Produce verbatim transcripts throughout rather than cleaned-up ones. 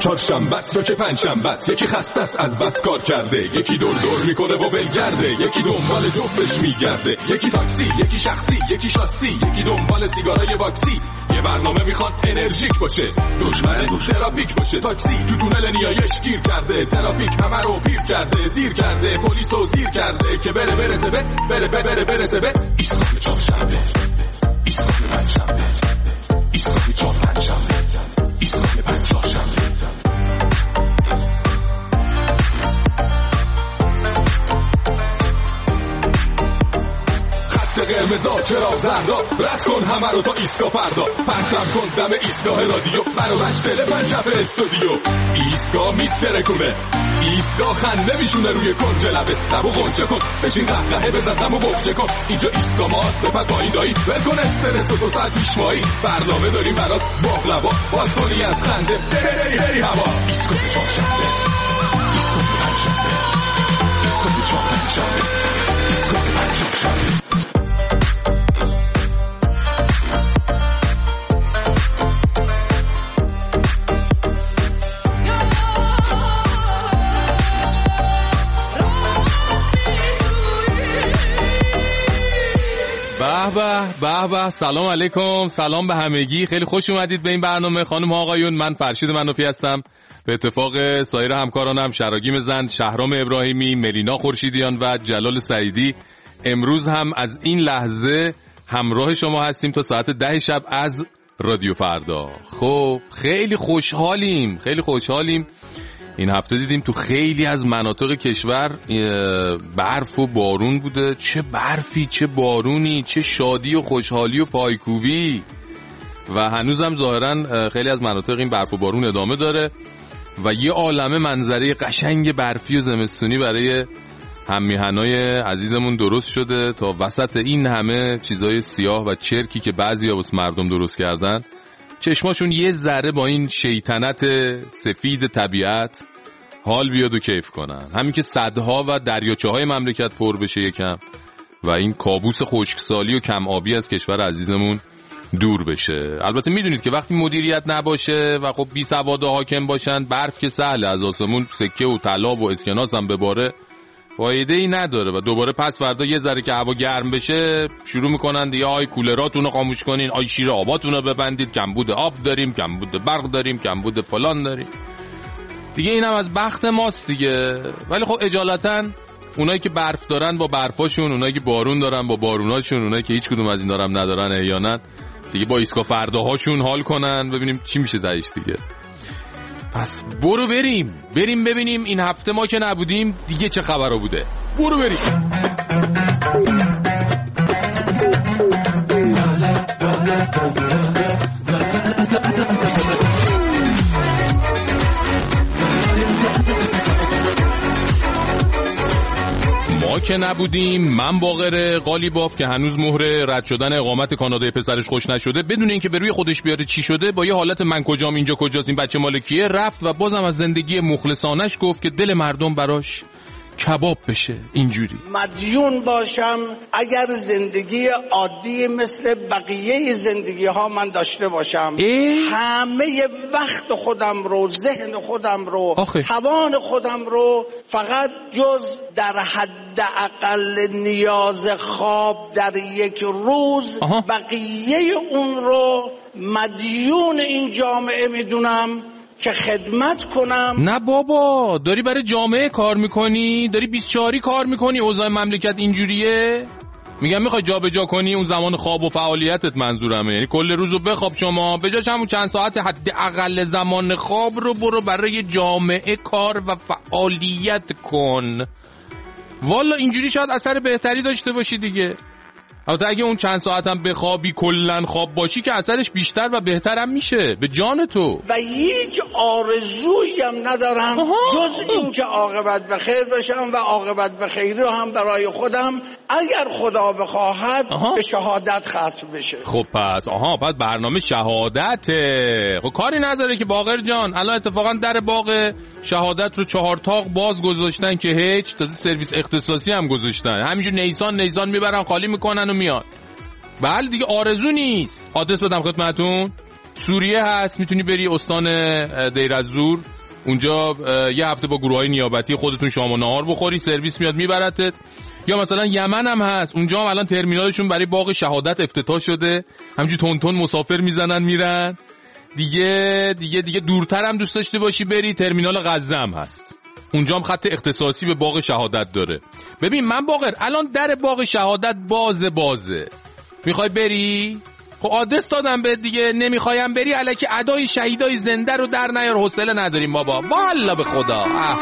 چهارشنبه است و که پنجشنبه است، یکی خسته است از بس کار کرده، یکی دور دور میکنه و ولگرده، یکی دنبال جفتش میگرده، یکی تاکسی، یکی شخصی، یکی شاسی، یکی دنبال سیگارای واکسی. یه برنامه میخواد انرژیک باشه، دشمن دو ترافیک باشه. تاکسی تو تونل نیایش گیر کرده، ترافیک همه رو پیر کرده، دیر کرده، پلیس رو زیر کرده که بره برسه به بره بره بره برسه به ایستگاه چهارشنبه، ایستگاه پنجشنبه، ایستگاه چهار پنجشنبه، ایستگاه پنج چهارشنبه. قرمزا چراغ زردا، رد کن همه رو تا ایستگاه فردا، پرتم کن دم ایستگاه رادیو، منو بچ دل پنجف استودیو. ایستگاه میترکونه، ایستگاه خنده میشونه روی کنج لبه، لبو غنچه کن بشین قهقهه بزن غمو بخچه کن. اینجا ایستگاه ماست بپر پایین دایی، ول کن استرس و دو ساعت پیشمایی، برنامه داریم برات باقلوا، باز کنی از خنده بری بری هوا. ایستگاه چهارشنبه، ایستگاه پنجشنبه، ایستگاه چهار پنجشنبه، ایستگاه پنج چهارشنبه. به به به، سلام علیکم، سلام به همگی، خیلی خوش اومدید به این برنامه خانم آقایون. من فرشید منوفی هستم، به اتفاق سایر همکارانم شراگیم زند، شهرام ابراهیمی، ملینا خورشیدیان و جلال سعیدی. امروز هم از این لحظه همراه شما هستیم تا ساعت ده شب از رادیو فردا. خب خیلی خوشحالیم، خیلی خوشحالیم. این هفته دیدیم تو خیلی از مناطق کشور برف و بارون بوده. چه برفی، چه بارونی، چه شادی و خوشحالی و پایکوبی. و هنوزم ظاهرا خیلی از مناطق این برف و بارون ادامه داره و یه عالمه منظره قشنگ برفی و زمستونی برای هممیهنای عزیزمون درست شده تا وسط این همه چیزای سیاه و چرکی که بعضیا واسه مردم درست کردن چشماشون یه ذره با این شیطنت سفید طبیعت حال بیاد و کیف کنن. همین که صدها و دریاچه‌های مملکت پر بشه یکم و این کابوس خشکسالی و کم آبی از کشور عزیزمون دور بشه. البته میدونید که وقتی مدیریت نباشه و خب بی سواد حاکم باشن، برف که سهله از آسمون سکه و طلا و اسکناس هم بباره، فایده ای نداره و دوباره پس فردا یه ذره که هوا گرم بشه شروع میکنن دیگه آی کولراتون رو خاموش کنین، آی شیر آباتون رو ببندید، کمبود آب داریم، کمبود برق داریم، کمبود فلان داریم دیگه. اینم از بخت ماست دیگه. ولی خب اجالتا اونایی که برف دارن با برفاشون، اونایی که بارون دارن با باروناشون، اونایی که هیچ کدوم از اینا هم ندارن احیانا دیگه با ایستگاه فرداهاشون حال کنن، ببینیم چی میشه درش دیگه. پس برو بریم بریم ببینیم این هفته ما که نبودیم دیگه چه خبرها بوده. برو بریم. ما که نبودیم، من باقر قالیباف که هنوز مهر رد شدن اقامت کانادای پسرش خوش نشده، بدون اینکه به روی خودش بیاره چی شده، با یه حالت من کجام اینجا کجاست این بچه مال کیه رفت و بازم از زندگی مخلصانش گفت که دل مردم براش کباب بشه. اینجوری مدیون باشم اگر زندگی عادی مثل بقیه زندگی ها من داشته باشم، اه؟ همه وقت خودم رو، ذهن خودم رو، آخه. توان خودم رو فقط جز در حد اقل نیاز خواب در یک روز، آها. بقیه اون رو مدیون این جامعه میدونم که خدمت کنم. نه بابا، داری برای جامعه کار میکنی، داری بیست و چهاری کار میکنی، اوضاع مملکت اینجوریه. میگم میخوای جا به جا کنی اون زمان خواب و فعالیتت، منظورمه یعنی کل روزو بخواب شما، به جاش همون چند ساعت حد اقل زمان خواب رو برو برای جامعه کار و فعالیت کن. والا اینجوری شاید اثر بهتری داشته باشی دیگه. البته اگه اون چند ساعت هم بخوابی کلن خواب باشی که اثرش بیشتر و بهتر هم میشه به جان تو. و هیچ آرزویی هم ندارم آها. جز این که عاقبت به خیر بشم و عاقبت به خیر رو هم برای خودم اگر خدا بخواهد آها. به شهادت ختم بشه. خب پس آها پس برنامه شهادته. خب کاری نداره که باقر جان، الان اتفاقا در باغ شهادت رو چهار تاق باز گذاشتن که هیچ، تازه سرویس اختصاصی هم گذاشتن، همینجور نیسان نیسان میبرن خالی میکنن و میاد. بله دیگه آرزو نیست. آدرس بدم خدمتتون، سوریه هست، میتونی بری استان دیر الزور، اونجا یه هفته با گروهای نیابتی خودتون شام و نهار بخوری، سرویس میاد میبرتت. یا مثلا یمن هم هست، اونجا هم الان ترمینالشون برای باغ شهادت افتتاح شده، همینجوری تون تون مسافر میزنن میرن. دیگه دیگه دیگه دورتر هم دوست داشته باشی بری، ترمینال غزه هم هست، اونجا هم خط اختصاصی به باغ شهادت داره. ببین من باقر الان در باغ شهادت بازه بازه، میخوای بری؟ خب آدرس دادم به دیگه، نمیخوایم بری الکی ادای شهیدای زنده رو در نیار، حوصله نداریم بابا، والله به خدا. اه.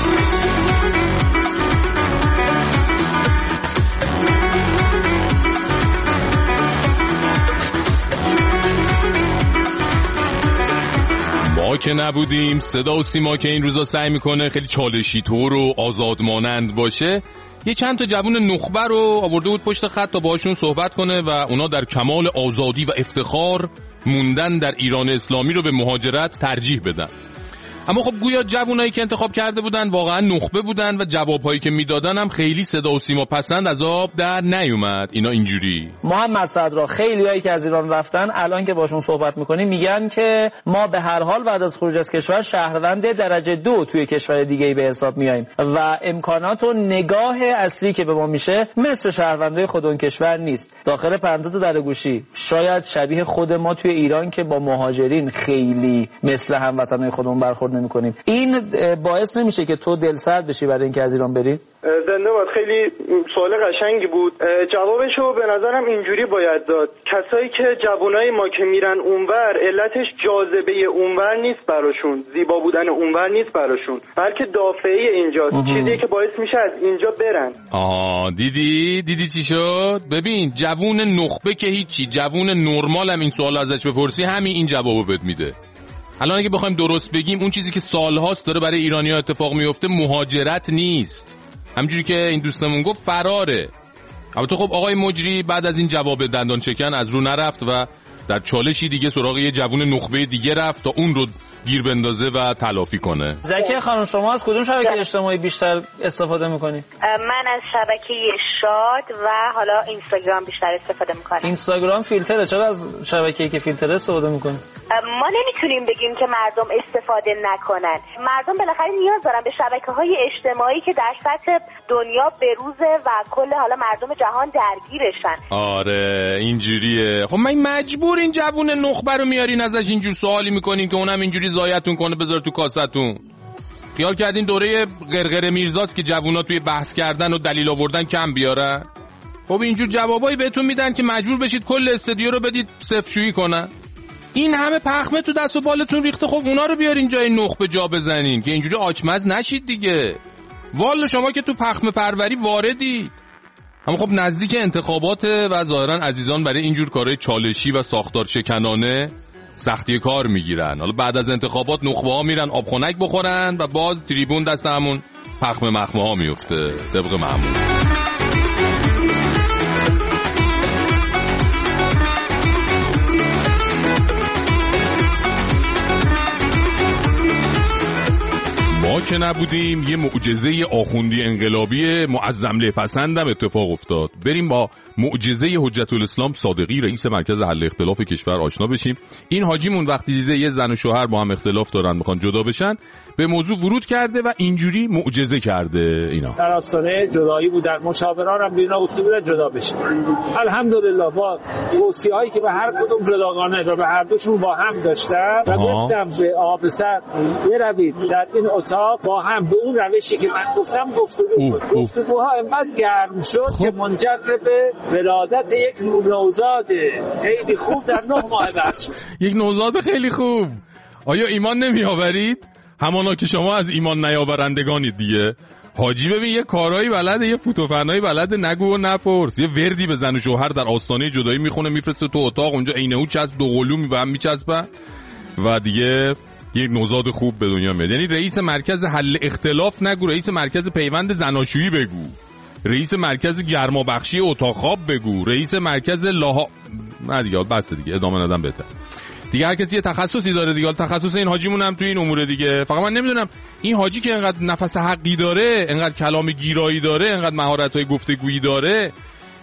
ما که نبودیم، صدا و سیما که این روزا سعی میکنه خیلی چالشی طور و آزادمانند باشه، یه چند تا جوون نخبه رو آورده بود پشت خط تا باهاشون صحبت کنه و اونا در کمال آزادی و افتخار موندن در ایران اسلامی رو به مهاجرت ترجیح بدن. اما خب گویا جوونایی که انتخاب کرده بودن واقعا نخبه بودن و جوابهایی که میدادن هم خیلی صدا و سیما پسند از آب در نیومد. اینا اینجوری محمد صدرا، خیلیایی که از ایران رفتن الان که باشون صحبت میکنیم میگن که ما به هر حال بعد از خروج از کشور شهروند درجه دو توی کشور دیگه‌ای به حساب میایم و امکانات و نگاه اصلی که به ما میشه مثل شهروندای خود اون کشور نیست. داخل پرانتز درگوشی شاید شبیه خود ما توی ایران که با مهاجرین خیلی مثل هموطنای خودمون برخورد نمی‌کنیم. این باعث نمیشه که تو دلسرد بشی برای اینکه از ایران بری؟ زنده باد. خیلی سوال قشنگی بود. جوابشو به نظرم اینجوری باید داد. کسایی که جوانای ما که میرن اونور علتش جاذبه اونور نیست براشون، زیبا بودن اونور نیست براشون، بلکه دافعه اینجاست، چیزی که باعث میشه از اینجا برن. آها دیدی دیدی چی شد؟ ببین جوون نخبه که هیچی، جوون نرمال هم این سوال ازش بپرسی همین این جوابو بهت میده. الان اگه بخوایم درست بگیم اون چیزی که سالهاست داره برای ایرانی‌ها اتفاق میفته مهاجرت نیست، همونجوری که این دوستمون گفت فراره. البته خب آقای مجری بعد از این جواب دندان چکن از رو نرفت و در چالشی دیگه سراغ یه جوون نخبه دیگه رفت تا اون رو گیر بندازه و تلافی کنه. زکیه خانم شما از کدوم شبکه اجتماعی بیشتر استفاده میکنی؟ من از شبکه شاد و حالا اینستاگرام بیشتر استفاده میکنم. اینستاگرام فیلتره، چرا از شبکه‌ای که فیلتره استفاده میکنی؟ ما نمیتونیم بگیم که مردم استفاده نکنن. مردم بالاخره نیاز دارن به شبکه‌های اجتماعی که در سطح دنیا بروزه و کل حالا مردم جهان درگیرشن. آره اینجوریه. خب من مجبور این جوون نخبه رو میارین ازش اینجور سوالی میکنین که اونم اینجوری زایتون کنه بذار تو کاستون. خیال کردین دوره غرغره میرزاست که جوونا توی بحث کردن و دلیل آوردن کم بیارن؟ خب اینجور جوابایی بهتون میدن که مجبور بشید کل استودیو رو بدید صفرشویی کنن. این همه پخمه تو دست و بالتون ریخته، خب اونا رو بیارین جای نخبه جا بزنین که اینجوری آچمز نشید دیگه. والا شما که تو پخمه پروری واردید. اما خب نزدیک انتخابات و ظاهرا عزیزان برای اینجور کارهای چالشی و ساختار شکنانه سختی کار میگیرن. حالا بعد از انتخابات نخبه ها میرن آب خنک بخورن و باز تریبون دست همون پخمه مخمه ها میفته طبق معمول. ما که نبودیم یه معجزه آخوندی انقلابی معظم پسندم اتفاق افتاد. بریم با معجزه حجت الاسلام صادقی رئیس مرکز حل اختلاف کشور آشنا بشیم. این حاجیمون وقتی دیده یه زن و شوهر با هم اختلاف دارن میخوان جدا بشن به موضوع ورود کرده و اینجوری معجزه کرده. اینا در آستانه جدایی بودن، مشاوران هم بینا گفته بودن جدا بشن. الحمدلله با توصیه‌هایی که به هر کدوم جداگانه و به هر دوشون با هم داشتن و گفتم به آب سر بروید در این اتاق با هم به اون روشی که من گفتم گفتگو کنید. گفتگوها انقدر گرم شد خب. که منجر به ولادت یک نوزاد خیلی خوب در نه ماه بعد شد. یک نوزاد خیلی خوب. آیا ایمان نمی آورید؟ همانا که شما از ایمان نیاورندگانید دیگه. حاجی ببین یه کارایی بلده، یه فوتوفنایی بلده، نگو و نپرس. یه وردی به زن و شوهر در آستانه جدایی میخونه میفرسته تو اتاق، اونجا عینه او چسب دو قلو به هم میچسبن و دیگه یک نوزاد خوب به دنیا میاد. یعنی رئیس مرکز حل اختلاف نگو، رئیس مرکز پیوند زناشویی بگو، رئیس مرکز گرمابخشی اتاق خواب بگو، رئیس مرکز لاها نه دیگه بس دیگه ادامه ندم بهتر. دیگه هر کسی یه تخصصی داره دیگه. تخصص این حاجیمون هم توی این امور دیگه. فقط من نمیدونم این حاجی که انقدر نفس حقی داره، انقدر کلام گیرایی داره، انقدر مهارت‌های گفتگویی داره،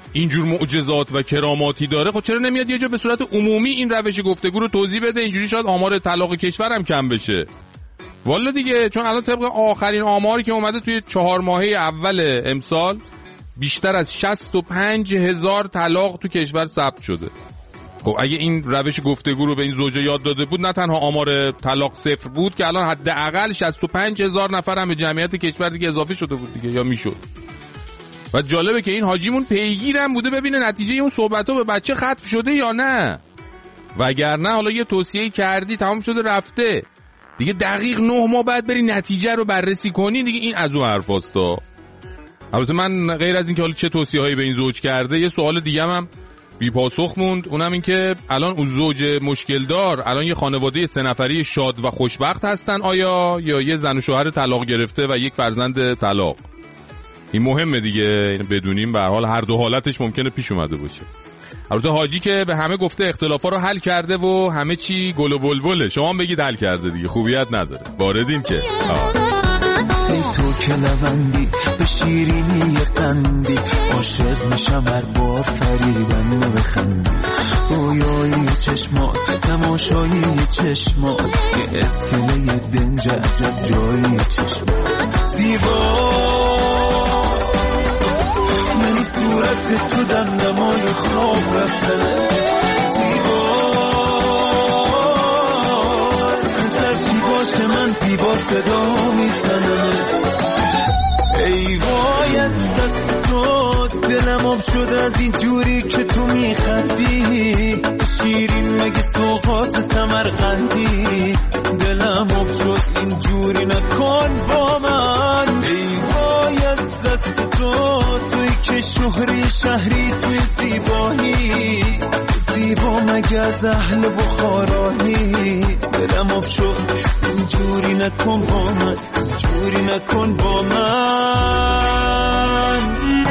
اینجور معجزات و کراماتی داره، خب چرا نمیاد یه جا به صورت عمومی این روش گفتگو رو توضیح بده؟ اینجوری شاید آمار طلاق کشور هم کم بشه. والا دیگه، چون الان طبق آخرین آماری که اومده توی چهار ماهه اول امسال بیشتر از شصت و پنج هزار طلاق تو کشور ثبت شده. خب اگه این روش گفتگو رو به این زوجه یاد داده بود، نه تنها آمار طلاق صفر بود که الان حداقل شصت و پنج هزار نفر هم به جمعیت کشور دیگه اضافه شده بود دیگه، یا میشد. و جالبه که این حاجیمون پیگیرم بوده ببینه نتیجه اون صحبت‌ها به بچه ختم شده یا نه، وگرنه حالا یه توصیه کردی تمام شده رفته دیگه، دقیق نه ماه بعد بری نتیجه رو بررسی کنی دیگه. این از اون حرفاستا. البته من غیر از این که حالا چه توصیه‌هایی به این زوج کرده، یه سوال دیگه هم بی پاسخ موند، اونم این که الان اون زوج مشکل دار الان یه خانواده سه نفری شاد و خوشبخت هستن آیا، یا یه زن و شوهر طلاق گرفته و یک فرزند طلاق؟ این مهمه دیگه، این بدونیم. به هر حال هر دو حالتش ممکنه پیش اومده باشه. البته حاجی که به همه گفته اختلافا رو حل کرده و همه چی گل و بلبله، شما هم بگید حل کرده دیگه، خوبیت نداره. واردین که ای تو که لبندی به شیرینی قندی، عاشق میشم هر بار فریبنده بخندی، رویایی چشمات تماشایی چشمات، یه اسکله دنج عجب جایی چشمات، زیبا منی صورت تو دمدمای خواب رفتنت، باشه من زیبا صدا میزنمت، ای وای از دست تو دلم آب شده از این جوری که تو میخندی، شیرین مگه سوقات سمرقندی، دلم آب شد این جوری نکن با من، ای وای از دست تو توی که شهری شهری توی زیبایی، زیبا مگه از اهل بخارانی، دلم آب شد اینجوری نکن با من، اینجوری نکن با من.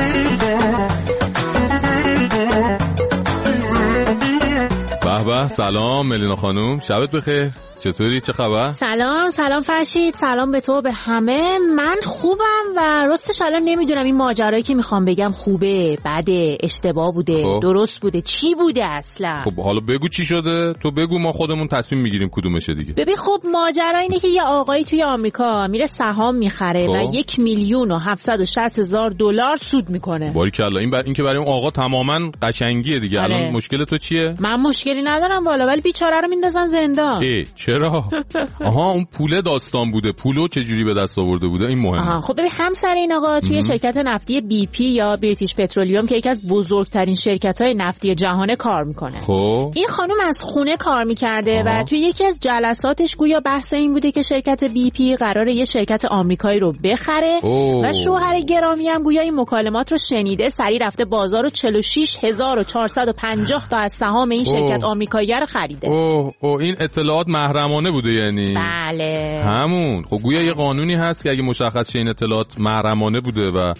به به، سلام ملینا خانوم، شبت بخیر، چطوری، چه خبر؟ سلام سلام فرشید، سلام به تو به همه. من خوبم و راستش الان نمیدونم این ماجرایی که میخوام بگم خوبه، بده، اشتباه بوده، خب. درست بوده، چی بوده اصلا؟ خب حالا بگو چی شده، تو بگو ما خودمون تصمیم میگیریم کدومشه دیگه. ببین خب ماجرا اینه که یه آقایی توی آمریکا میره سهام میخره خب. و یک میلیون و هفتصد و شصت هزار دلار سود میکنه. باریکلا، این بر این که برای اون آقا تماما قشنگیه دیگه. آره. الان مشکل تو چیه؟ من مشکلی ندارم والا، ولی بیچاره رو میندازن زندان. چرا؟ آها اون پوله داستان بوده، پولو چجوری به دست آورده بوده، این مهمه. آها خب ببین همسر این آقا توی شرکت نفتی بی پی یا بریتیش پترولیوم که یکی از بزرگترین شرکت‌های نفتی جهانه کار میکنه. خب این خانم از خونه کار میکرده و توی یکی از جلساتش گویا بحث این بوده که شرکت بی پی قراره یه شرکت آمریکایی رو بخره اوه. و شوهر گرامی هم گویا این مکالمات رو شنیده، سری رفته بازار و چهل و شش هزار و چهارصد و پنجاه تا از سهام این شرکت آمریکایی رو خریده. اوه اوه این اطلاعات محرمانه بوده یعنی؟ بله همون. خب گویا یه قانونی هست که اگه مشخص شه این اطلاعات محرمانه بوده و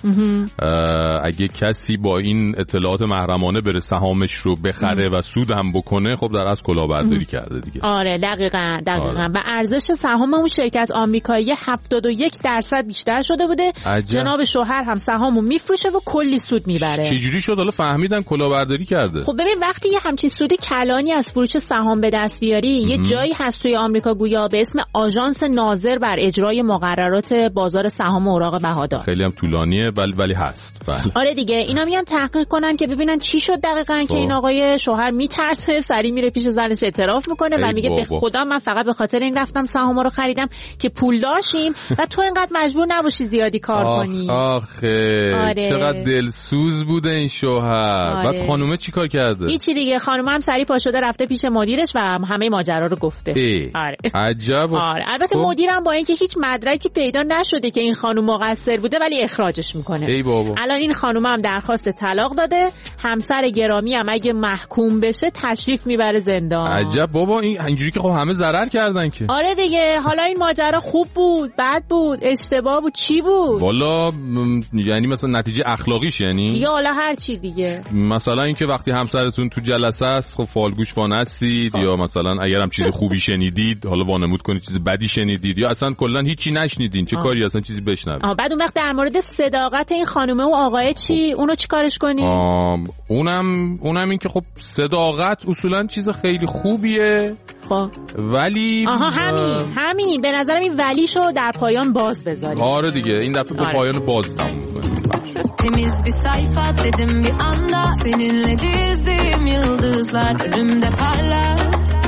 اگه کسی با این اطلاعات محرمانه بره سهامش رو بخره و سود هم بکنه، خب در اصل کلاهبرداری کرده دیگه. آره دقیقاً دقیقاً. آره. و ارزش سهام اون شرکت آمریکایی هفتاد و یک درصد بیشتر شده بوده. عجب. جناب شوهر هم سهامو میفروشه و کلی سود میبره. چجوری شد حالا فهمیدن کلاهبرداری کرده؟ خب ببین وقتی یه همچین سود کلانی از فروش سهام به دست بیاری، یه جایی هست توی آمریکا گویا به اسم آژانس ناظر بر اجرای مقررات بازار سهام و اوراق بهادار. خیلی هم طولانیه ولی ولی هست. بله. آره دیگه، اینا میان تحقیق کنن که ببینن چی شد دقیقاً که این آقای شوهر میترسه، سری میره پیش زنش اعتراف میکنه و میگه به خدا من فقط به خاطر این رفتم سهاما رو خریدم که پول داشتیم و تو اینقدر مجبور نباشی زیادی کار آخ کنی. آخه آره. چقدر دلسوز بوده این شوهر. آره. بعد خانومه چیکار کرده؟ هیچی دیگه، خانومه هم سری پا شده رفته پیش مدیرش و همه ماجرا رو گفته. آره. عجب. آره. البته خب. مدیرم با اینکه هیچ مدرکی پیدا نشده که این خانم مقصر بوده ولی اخراجش میکنه. ای بابا. الان این خانم هم درخواست طلاق داده، همسر گرامی هم اگه محکوم بشه تشریف میبره زندان. عجب بابا، این اینجوری که خب همه ضرر کردن که. آره دیگه، حالا این ماجرا خوب بود، بد بود، اشتباه بود، چی بود؟ والا م... یعنی مثلا نتیجه اخلاقیش یعنی؟ یا حالا هر چی دیگه. مثلا اینکه وقتی همسرتون تو جلسه است، خب فالگوش وا ایران هستید یا مثلا اگر هم چیز خوبی شنیدید حالا وانمود کنید چیز بدی شنیدید یا اصلا کلا هیچی نشنیدین چه آه. کاری اصلا چیزی بشنوید. بعد اون وقت در مورد صداقت این خانومه و آقای چی اونو چیکارش کنیم؟ اونم اونم این که خب صداقت اصولا چیز خیلی خوبیه خب ولی آها همین همین به نظرم این ولیشو در پایان باز بذاریم. آره دیگه این دفعه به آره. پایان باز تموم می‌کنیم. Temiz bir sayfa dedim bir anda seninle dizdiğim yıldızlar önümde parlar.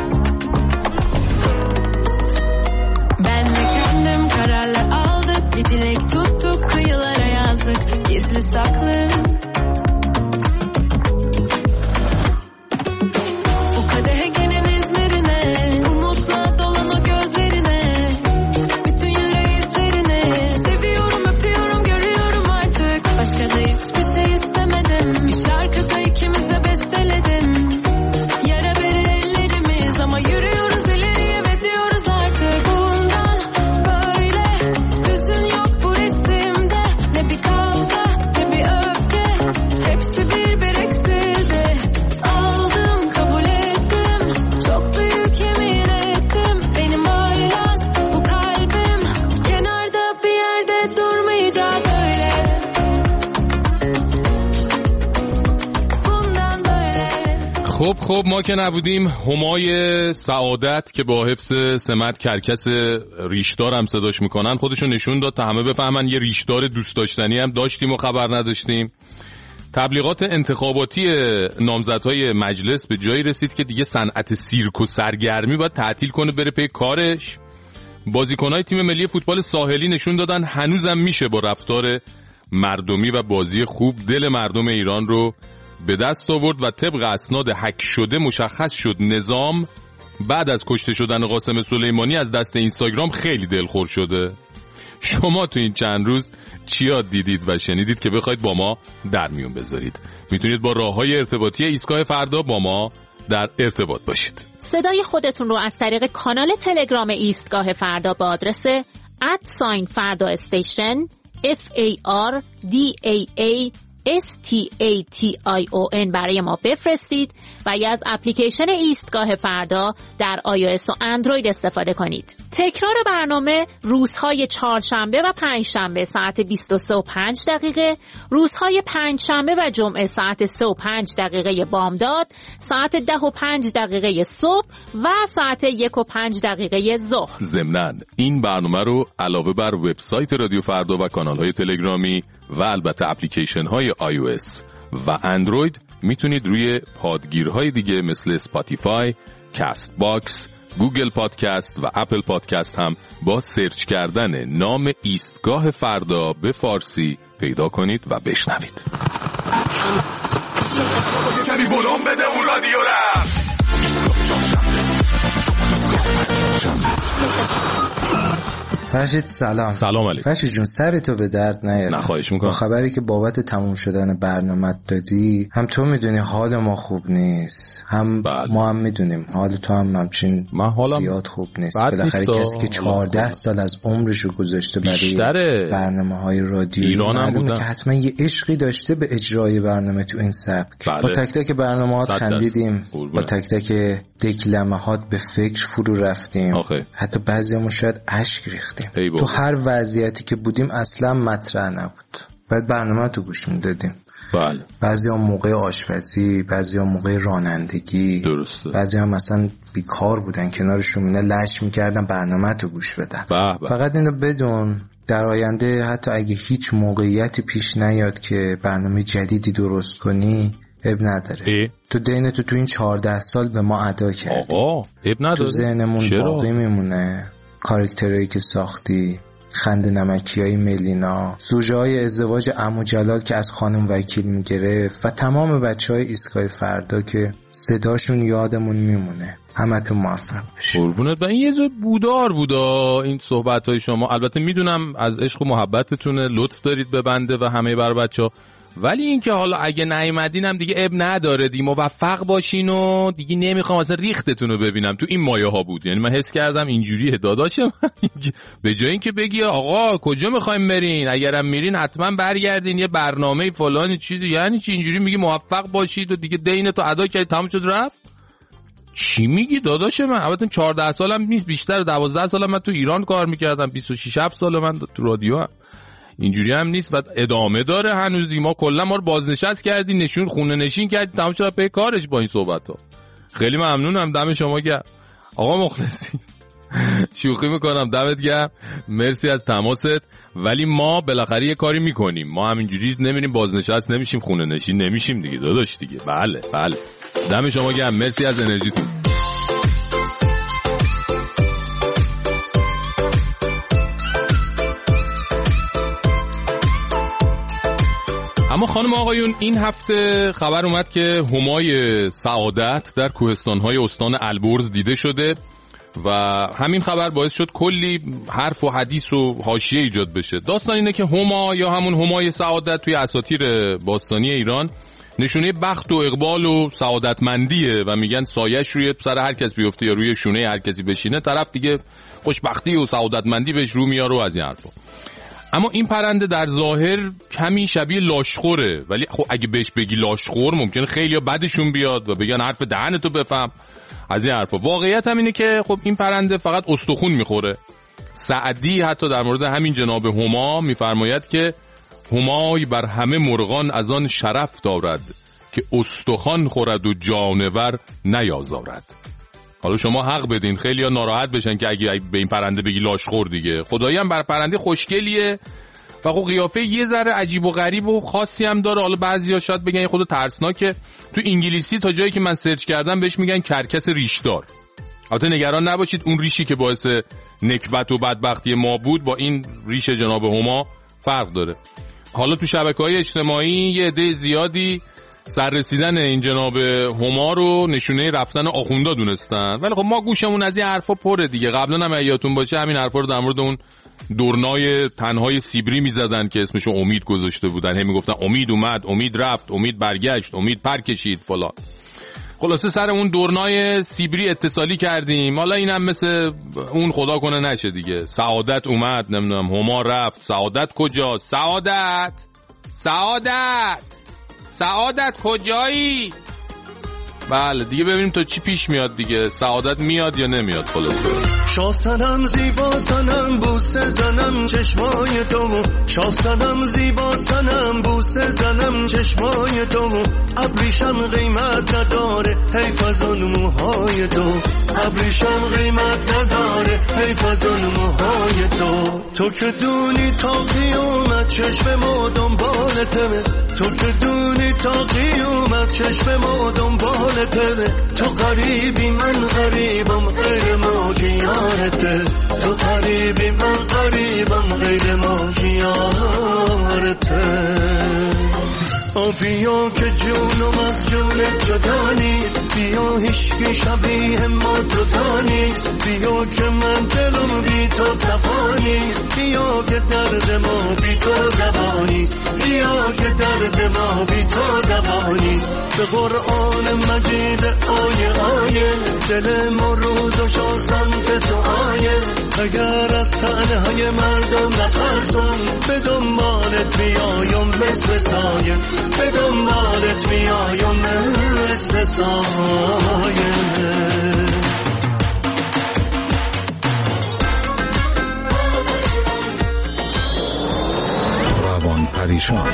Ben ve kendim kararlar aldık bir dilek tuttuk kıyılara yazdık gizli saklı. Bu kadehe gelen İzmir'ine umutla dolan o gözlerine bütün yüreği izlerine seviyorum öpüyorum görüyorum artık başka da hiçbir şey istemedim bir şarkıda ikimize besteledim yara bere ellerimiz ama yürüyoruz ileriye ve diyoruz artık bundan böyle hüzün yok bu resimde ne bir kavga ne bir öfke hepsi bir bir eksildi aldım kabul ettim çok büyük yemin ettim benim haylaz bu kalbim kenarda bir yerde durmayacak öyle bundan böyle. خب خب ما که نبودیم همای سعادت که با حفظ سمت کرکس ریشدار هم صداش میکنن خودشون نشون داد تا همه بفهمن یه ریشدار دوست داشتنی هم داشتیم و خبر نداشتیم. تبلیغات انتخاباتی نامزدهای مجلس به جایی رسید که دیگه صنعت سیرک و سرگرمی باید تعطیل کنه بره پی کارش. بازیکنهای تیم ملی فوتبال ساحلی نشون دادن هنوزم میشه با رفتار مردمی و بازی خوب دل مردم ایران رو به دست آورد و طبق اسناد هک شده مشخص شد نظام بعد از کشته شدن قاسم سلیمانی از دست اینستاگرام خیلی دلخور شده. شما تو این چند روز چیا دیدید و شنیدید که بخواید با ما در میون بذارید؟ میتونید با راههای ارتباطی ایستگاه فردا با ما در ارتباط باشید. صدای خودتون رو از طریق کانال تلگرام ایستگاه فردا با آدرس ات ساین فردا استیشن اف ای آر دی ای ای اس تی ای تی آی او ان برای ما بفرستید و یا از اپلیکیشن ایستگاه فردا در آی او اس و اندروید استفاده کنید. تکرار برنامه روزهای چهارشنبه و پنجشنبه ساعت بیست و سه و پنج دقیقه، روزهای پنجشنبه و جمعه ساعت سه و پنج دقیقه بامداد، ساعت ده و پنج دقیقه صبح و ساعت یک و پنج دقیقه ظهر. ضمناً این برنامه رو علاوه بر وبسایت رادیو فردا و کانال‌های تلگرامی و البته اپلیکیشن های آی او اس و اندروید میتونید روی پادگیرهای دیگه مثل اسپاتیفای، کست باکس، گوگل پادکست و اپل پادکست هم با سرچ کردن نام ایستگاه فردا به فارسی پیدا کنید و بشنوید. کمی ولوم بده اون رادیو را. فرشید سلام. سلام علیکم. فرشید جون سرتو به درد نیاره. نه خواهش میکنم. با خبری که بابت تموم شدن برنامه دادی هم تو میدونی حال ما خوب نیست هم بله. ما هم میدونیم حال تو هم همچین زیاد خوب نیست. بالاخره کسی که چهارده سال از عمرشو گذاشته برای برنامه‌های رادیویی معلومه که حتما یه عشقی داشته به اجرای برنامه تو این سبک. بله. با تک تک برنامه‌هات خندیدیم، با تک تک دکلمه‌هات به فکر فرو رفتیم. آخه. حتی بعضیامون شاید اشک ریختیم. تو هر وضعیتی که بودیم اصلا مطرح نبود. بعد برنامه تو گوش میدادیم. بله. بعضی هم موقع آشپزی، بعضی هم موقع رانندگی، درسته. بعضی هم مثلا بیکار بودن کنار شومینه لش میکردن برنامه تو گوش بدن. بله بله. فقط اینو بدون در آینده حتی اگه هیچ موقعیتی پیش نیاد که برنامه جدیدی درست کنی اب نداره. ای؟ تو دین تو تو این چهارده سال به ما ادا کردی. آقا اب نداره. تو ذهنمون باقی میمونه. کاراکترهایی که ساختی، خنده نمکی های ملینا، سوژه های ازدواج عمو جلال که از خانم وکیل میگرفت و تمام بچه های ایستگاه فردا که صداشون یادمون میمونه. همتون موفق باشید. قربونت. و این یه جور بودار بودا این صحبت های شما. البته میدونم از عشق و محبتتونه، لطف دارید به بنده و همه بر بچه ها، ولی این که حالا اگه نیومدین هم دیگه اب نداره دی، موفق باشین و دیگه نمیخوام اصلا ریختتون رو ببینم. تو این مایه ها بود، یعنی من حس کردم اینجوریه داداشم. به جای اینکه بگی آقا کجا میخوایم برین، اگرم میرین حتما برگردین یه برنامه فلان چیزی، یعنی چی اینجوری میگی موفق باشید و دیگه دین تو ادا کردی تمام شد رفت. چی میگی داداش من؟ البته چهارده سالم نیست، بیشتر دوازده سالم من تو ایران کار میکردم، بیست و شش هفت سال من تو رادیو هم. اینجوری هم نیست و ادامه داره هنوز. ما کلا ما رو بازنشست کردی، نشون خونه نشین کردی، تمام شد به کارش با این صحبت ها. خیلی ممنونم، دم شما گرم آقا مخلصی. شوخی میکنم، دمت گرم، مرسی از تماست. ولی ما بالاخره یه کاری میکنیم، ما همینجوری نمیریم بازنشست نمیشیم، خونه نشین نمیشیم دیگه داداش دیگه. بله بله، دم شما گرم، مرسی از انرژیتون. اما خانم آقایون، این هفته خبر اومد که همای سعادت در کوهستان‌های استان البرز دیده شده و همین خبر باعث شد کلی حرف و حدیث و حاشیه ایجاد بشه. داستان اینه که هما یا همون همای سعادت توی اساطیر باستانی ایران نشونه بخت و اقبال و سعادتمندیه و میگن سایش روی سر هر کس بیفته یا روی شونه هر کسی بشینه طرف دیگه خوشبختی و سعادتمندی بهش رو میاره و از این حرفا. اما این پرنده در ظاهر کمی شبیه لاشخوره، ولی خب اگه بهش بگی لاشخور ممکنه خیلی بدشون بیاد و بگن حرف دهنتو بفهم از این حرفا. واقعیت هم اینه که خب این پرنده فقط استخون میخوره. سعدی حتی در مورد همین جناب هما میفرماید که همای بر همه مرغان از آن شرف دارد که استخوان خورد و جانور نیازارد. حالا شما حق بدین، خیلی ها ناراحت بشن که اگه به این پرنده بگی لاشخور دیگه. خدایی هم بر پرنده خوشگلیه و خب قیافه یه ذره عجیب و غریب و خاصی هم داره. حالا بعضیا شاید بگن خود ترسناکه. تو انگلیسی تا جایی که من سرچ کردم بهش میگن کرکس ریشدار. البته نگران نباشید، اون ریشی که باعث نکبت و بدبختی ما بود با این ریش جناب هما فرق داره. حالا تو شبکه‌های اجتماعی یه عده زیادی سر رسیدن این جناب هما رو نشونه رفتن آخوندا دونستن، ولی خب ما گوشمون از این حرفا پره دیگه. قبلا هم یادتون باشه همین حرفا رو در مورد اون دورنای تنهای سیبری میزدن که اسمشو امید گذاشته بودن، هم میگفتن امید اومد، امید رفت، امید برگشت، امید پر کشید فلان. خلاصه سر اون دورنای سیبری اتصالی کردیم. حالا اینم مثل اون خدا کنه نشه دیگه. سعادت اومد، نمیدونم هما رفت، سعادت کجا؟ سعادت سعادت سعادت کجایی؟ بله دیگه ببینیم تا چی پیش میاد دیگه. سعادت میاد یا نمیاد؟ خلاصه شاستنم زیبا زنم بوسه زنم چشمای تو، شاستنم زیبا زنم بوسه زنم چشمای تو، ابریشم قیمت نداره حیف از اون موهای تو، ابریشم قیمت نداره حیف از اون موهای تو. تو که دونی تا قیامت چشم ما دنبالته، تو که دونی تا قیامت چشم ما دنبالته، تو غریبی من غریبم غیر ما یارته، تو غریبی من غریبم غیر ما یارته. بیا که جونم از جونت جدا نیست، بیا هیچکی شبیه ما جدا نیست، بیا که من دلم بی تو صفا نیست، بیا که درد ما بی تو دوا نیست، بیا که درد ما بی تو دوا نیست. به قرآن مجید آیه آیه دل ما روز و شاسم به تو آیه، اگر از تنهای مردم نترسم به دنبالت بیایم مثل سایه، به دنبالت بیایم مثل سایه. روان پریشان.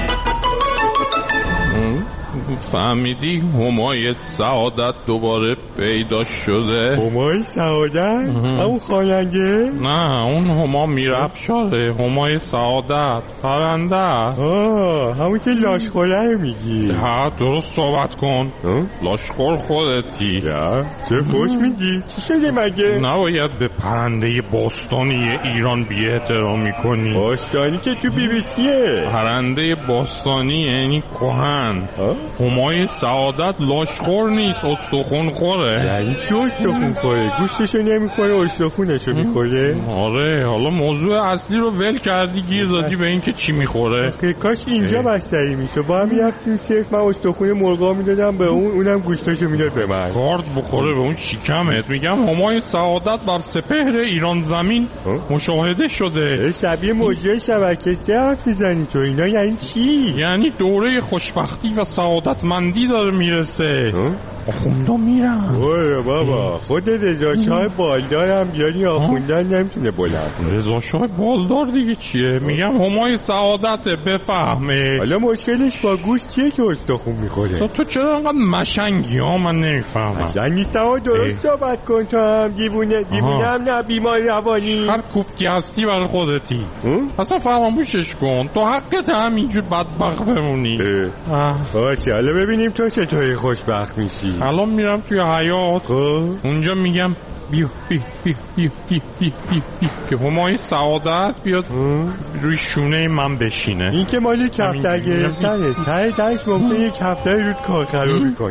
فهمیدی همای سعادت دوباره پیدا شده؟ همای سعادت؟ همون خواننده؟ نه اون هما میرفت شده. همای سعادت پرنده. آه همون که لاشخوره میگی. ها درست صحبت کن. لاشخور خودتی. چه خوش میگی؟ چی شده مگه؟ نباید به پرنده باستانی ایران بی احترامی کنی. باستانی که تو بی بی سیه. پرنده باستانی یعنی کهن. همای سعادت لاشخور نیست، استخون خوره. یعنی چی استخون خوره؟ گوشتشو نمیخوره استخونشو میخوره؟ آره حالا موضوع اصلی رو ول کردی گیر دادی به این که چی میخوره. کاش اینجا بستری میشه، با هم میرفتیم صرف من استخون مرغا میدادم به اون، اونم گوشتشو میداد به من. کارد بخوره به اون شکمت. میگم همای سعادت بر سپهر ایران زمین مشاهده شده. شبیه موجه شبکه سه حرف میزنی تو، اینا یعنی چی؟ یعنی دوره خوشبختی و سعادت سعادتمندی داره میرسه. آخوندا میرم. اوه بابا خود رضا شاه بالدار هم بیانی آخوندن نمیتونه بلند. رضا شاه بالدار دیگه چیه؟ میگم همای سعادت بفهمه. حالا مشکلش با گوشت چیه که استخون میخوره؟ تو, تو چرا انقدر مشنگی ها؟ من نمیفهمم. مشنگ نیستم درست صحبت کن. تو هم دیوونه دیوونه هم نه بیمار روانی. هر کوفتی هستی برای خودتی. اصلا فراموشش کن. تو حقت همینجور بدبخت بمونی. باشه حالا ببینیم تو چطوری خوشبخت میشی. الان میرم توی حیاط اونجا میگم بیا بیا بیا بیا بیا بیا بیا بیا که همای سعادت بیاد روی شونه من بشینه. این که مالی کفتر گرفتنه ته تهش ممکنه یک کفتر رود کار خرابی کنه.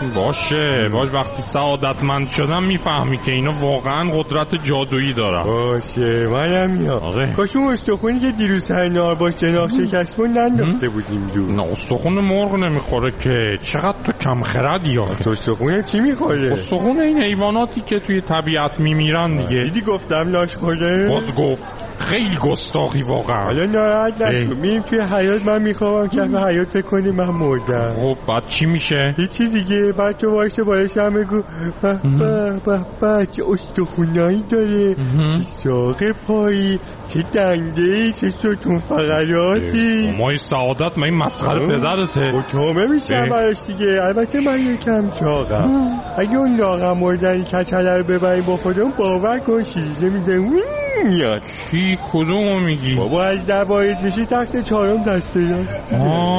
باشه باش وقتی سعادتمند شدم میفهمی که اینا واقعا قدرت جادویی دارن. باشه منم میام. آره کاش اون استخونی که دیروز سر نار باش جناح شکستمون ننداخته بودیم دور. نه استخون مرغ نمیخوره که. چقدر تو کم خردی یا تو استخون چی میخوره؟ استخون این حیواناتی که توی طبیعت میمیرن دیگه. دیدی گفتم لاش خوره؟ باز گفت خیلی گستاخی واقعا. حالا ناراحت نشو میریم توی حیاط. من میخوام کف حیاط فکر کنی من مردم. خب بعد چی میشه؟ هیچی دیگه. بعد تو وایسه بالش هم بگو به به به به چه استخونایی داره، چه ساق پایی، چه دنده، چه ستون فقراتی. مای سعادت من این مسخره پدرته. و تو میشم براش دیگه. البته من یکم چاقم. اگه اون لاغم مردنی کچله رو ببریم با خودم باور کن شیزه میده میاد. چی کدومو میگی؟ بابا از در وارد میشی تخت چهارم دسته داشت.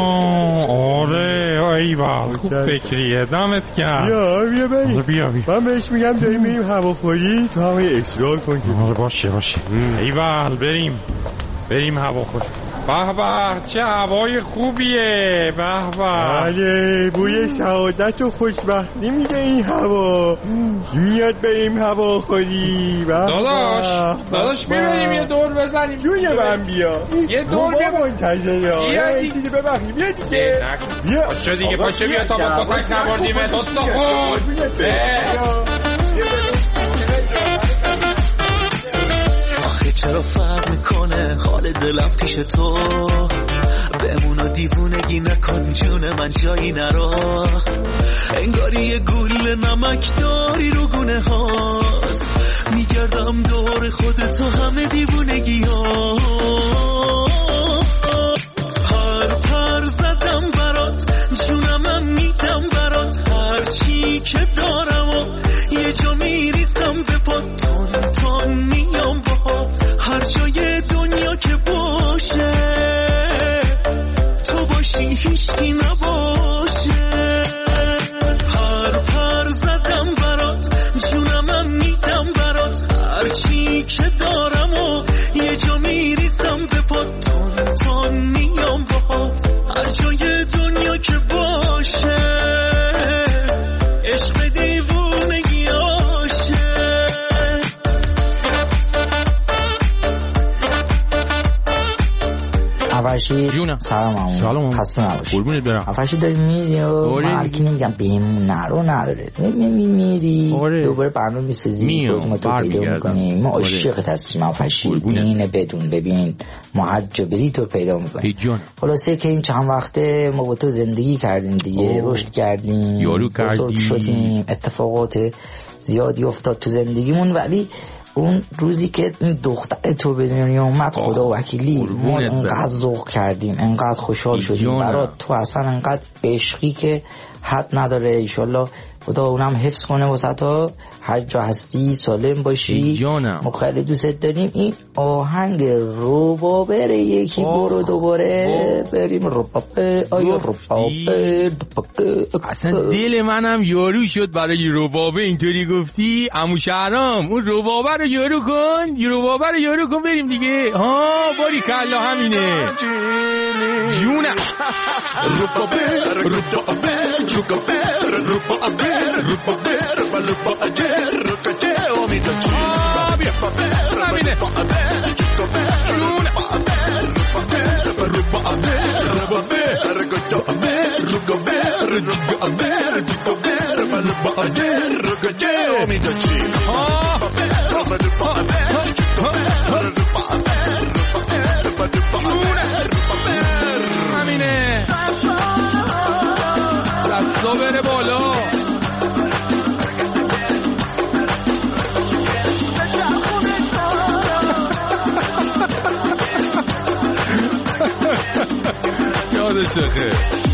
آه آره ایوال خوب فکریه. دمت کرد. بیا بیا بریم. بیا بیا. من بهش میگم داریم بریم هواخوری تو همه اصرار کن. آره باشه باشه ایوال بریم بریم هواخوری. به به چه هوای خوبیه. به به بله بوی سعادت و خوشبختی میده این هوا. میاد بریم هوا خوری. داداش داداش بریم یه دور بزنیم. جوی من بیا یه دور بیا منتظره. بیا دیگه ببخشید بیا دیگه. بیا پاشه دیگه پاشه بیا تا با کتک نبردیم دوستا خود. چرا فرق میکنه حال دلم پیش تو؟ بمون و دیوونگی نکن جون من جایی نرا. انگاری یه گل نمک داری رو گونه هات. میگردم دور خودتو همه دیوونگی ها. پر پر زدم برات جونم من میدم برات. هرچی که دارم و یه جا میریزم به پات. تون تون میام باهات هر جای دنیا که باشه. تو باشی هیچکی نباشه. پر پر زدم برات جونم من میدم برات. هرچی که دارم و یه جا میریزم به پات. تون تون میام باهات هر جای دنیا که باشه. عشق دیوونگی آشه. افرشی سلام همون سلام خسته نباشی. قربونت برم. افرشی داری میری و مالکی نمیگم بهمون نرو نداره. نمی میری دوباره برنامه میسازی ما تو پیدا میکنیم. ما عاشقت هستیم افرشی. اینه بدون ببین ما هر جا بری تو پیدا میکنیم. خلاصه که این چند وقته ما با تو زندگی کردیم دیگه. رشد کردیم یارو کردیم شدیم. اتفاقات زیادی افتاد تو زندگیمون. ولی اون روزی که این دختر تو به دنیا اومد خدا وکیلی ما انقدر ذوق کردیم انقدر خوشحال شدیم برات. تو اصلا انقدر عشقی که حد نداره. ایشالله خدا اونم حفظ کنه واسه تو. هر جا هستی سالم باشی. ما خیلی دوست داریم. این آهنگ ربابه یکی برو دوباره بریم ربابه آیا ربابه. اصلا دل منم یارو شد برای ربابه. اینطوری گفتی عمو شهرام اون ربابه رو یارو کن. ربابه رو یارو کن بریم دیگه. ها باری کلا همینه جونم. ربابه ربابه ربابه ربابه ربابه ربابه رکچه امید چی بیا همینه یادشه خیلی.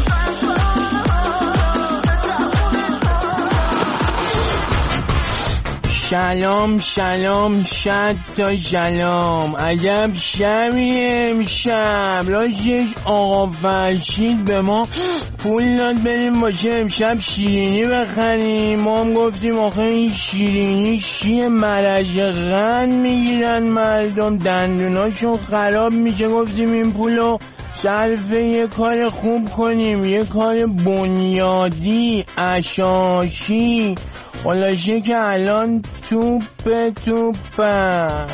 سلام سلام صد تا سلام. عجب شبیه امشب. راستش آقا فرشید به ما پول داد بریم واسه امشب شیرینی بخریم. ما هم گفتیم آخه این شیرینی چیه، مرض قند میگیرن مردم، دندوناشون خراب میشه. گفتیم این پولو صرف یه کار خوب کنیم، یه کار بنیادی اساسی. خلاصه که الان توپ توپم.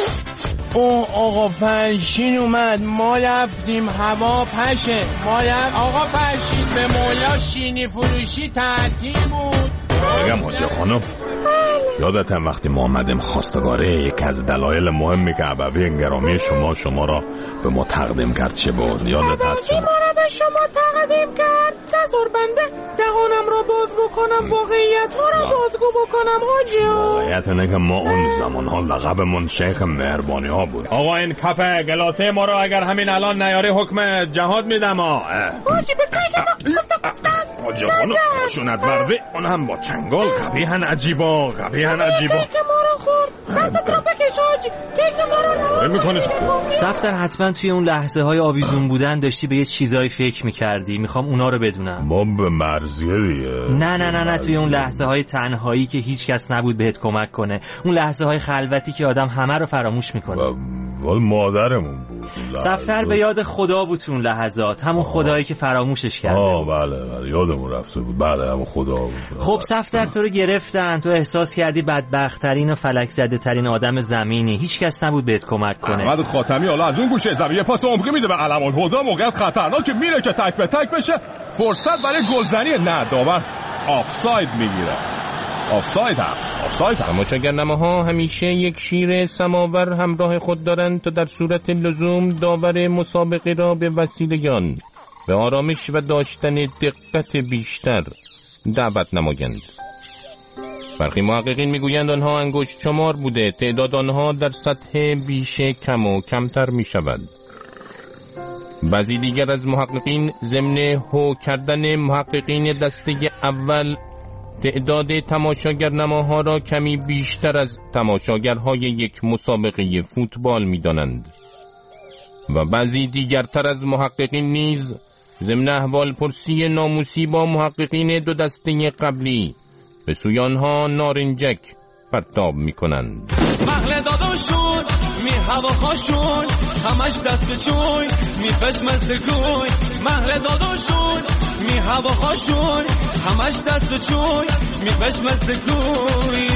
اوه آقا فرشین اومد. ما رفتیم هوا پشه. ما رفت آقا فرشین به مولا شینی فروشی تعطیل بود. بگم حاجه خانم، یادتم وقتی ما آمدیم خواستگاره یک از دلایل مهمی که ابوی گرامی شما شما را به ما تقدیم کرد چه بود؟ یادت هست شما؟ ما را به شما تقدیم کرد نظر بنده دهانم را باز بکنم، واقعیت ها را بازگو بکنم حاجی ها. واقعیت اینه که ما اون زمان ها لقبمون شیخ مهربانی ها بود. آقا این کفه گلاسه ما را اگر همین الان نیاری حکم جهاد میدم ها. حاجی بکنی دست حاجی خانم خشونت ورده اون هم با چنگال. قبیهن عجیبا قبیهن عجیبا. کیک ما را خورد دست را بکش حاجی. کیک ما را میکنی صفتر حتما توی اون لحظه های آویزون بودن داشتی به یه چیزایی فکر میکردی. میخوام اونا رو بدونم. ما به مرزیه دیگه. نه نه نه نه توی اون لحظه های تنهایی که هیچ کس نبود بهت کمک کنه، اون لحظه های خلوتی که آدم همه رو فراموش میکنه. ولی مادرمون بود. صفتر به یاد خدا بود اون لحظات، همون خدایی که فراموشش کرده. آه بله بله یادمون رفته بود. بله همون خدا بود. خب صفتر تو رو گرفتن، تو احساس کردی بدبخت‌ترین و فلک زده ترین آدم زمینی، هیچ کس نبود بهت کمک کنه. احمد خاتمی حالا از اون گوشه زمین پاس عمقی میده به علم‌الهدی، موقعیت خطرناک میره که تک به تک بشه، فرصت برای گلزنی. نه داور آفساید میگیره. آفساید هست. آفساید هست. تماشاگرنامه‌ها همیشه یک شیر سماور همراه خود دارند تا در صورت لزوم داور مسابقه را به وسیله آن به آرامش و داشتن دقت بیشتر دعوت نمایند. برخی محققین میگویند آنها انگشت شمار بوده، تعداد آنها در سطح بیشه کم و کمتر می شود. بعضی دیگر از محققین ضمن هو کردن محققین دسته اول تعداد تماشاگرنماها را کمی بیشتر از تماشاگرهای یک مسابقه فوتبال می دانند و بعضی دیگرتر از محققین نیز ضمن احوال پرسی ناموسی با محققین دو دسته قبلی به سوی آنها نارنجک پرتاب می کنند. محل داداشون می هواخاشون همش دست به چوی می پشمست گوی. محل داداشون می هواخاشون همش دست به چوی می پشمست گوی.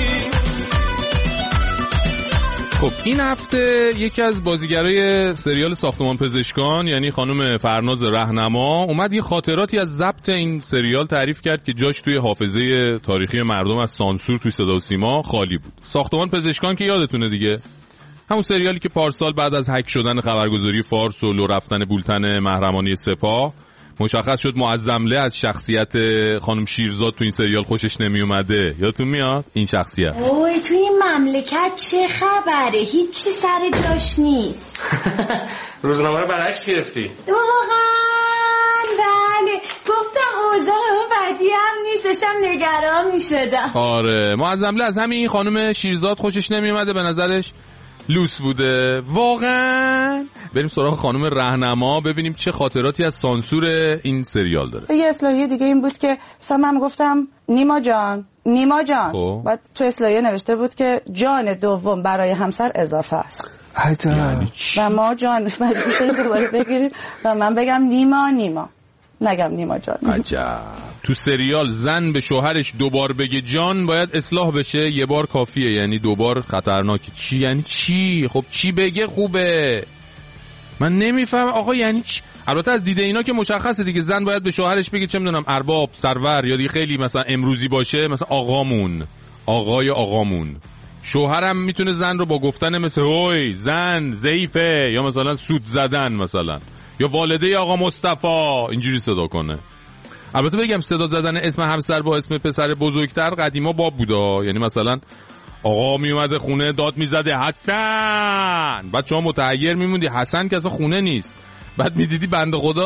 خب این هفته یکی از بازیگرای سریال ساختمان پزشکان یعنی خانم فرناز رهنما اومد یه خاطراتی از ضبط این سریال تعریف کرد که جاش توی حافظه تاریخی مردم از سانسور توی صدا و سیما خالی بود. ساختمان پزشکان که یادتونه دیگه، همون سریالی که پارسال بعد از هک شدن خبرگزاری فارس و لو رفتن بولتن محرمانی سپاه مشخص شد معظمله از شخصیت خانم شیرزاد تو این سریال خوشش نمی اومده. یادتون میاد این شخصیت؟ اوه تو این مملکت چه خبره؟ هیچی سر جاش نیست. روزنامه رو برعکس گرفتی؟ واقعا بله، گفتم اوضاع بدی هم نیست، داشتم نگران میشدم. آره معظمله از همین خانم شیرزاد خوشش نمی اومده، به نظرش لوس بوده. واقعا بریم سراغ خانم رهنما ببینیم چه خاطراتی از سانسور این سریال داره. یه اصلاحیه دیگه این بود که مثلا من گفتم نیما جان نیما جان خب. بعد تو اصلاحیه نوشته بود که جان دوم برای همسر اضافه است. یعنی و ما جان مجبور شدیم دوباره بگیریم و من بگم نیما نیما نگم نیما جان. عجب. تو سریال زن به شوهرش دوبار بگه جان باید اصلاح بشه، یه بار کافیه، یعنی دوبار خطرناکه. چی یعنی چی؟ خب چی بگه خوبه؟ من نمیفهم آقا یعنی چی؟ البته از دیده اینا که مشخصه دیگه، زن باید به شوهرش بگه چه میدونم ارباب، سرور، یا دیگه خیلی مثلا امروزی باشه مثلا آقامون، آقای آقامون. شوهرم میتونه زن رو با گفتن مثل اوی زن ضعیفه یا مثلا سود زدن مثلا یا والده آقا مصطفی اینجوری صدا کنه. البته بگم صدا زدن اسم همسر با اسم پسر بزرگتر قدیما باب بوده، یعنی مثلا آقا می اومده خونه داد میزده حسن، بعد شما متحیر میموندی حسن که اصلا خونه نیست، بعد میدیدی بنده خدا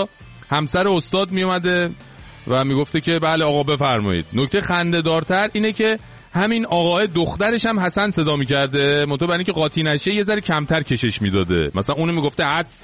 همسر استاد میومده و میگفته که بله آقا بفرمایید. نکته خنده‌دارتر اینه که همین آقای دخترش هم حسن صدا میکرده، منتها برای اینکه قاطی نشه یه ذره کمتر کشش میداده. مثلا اونو میگفته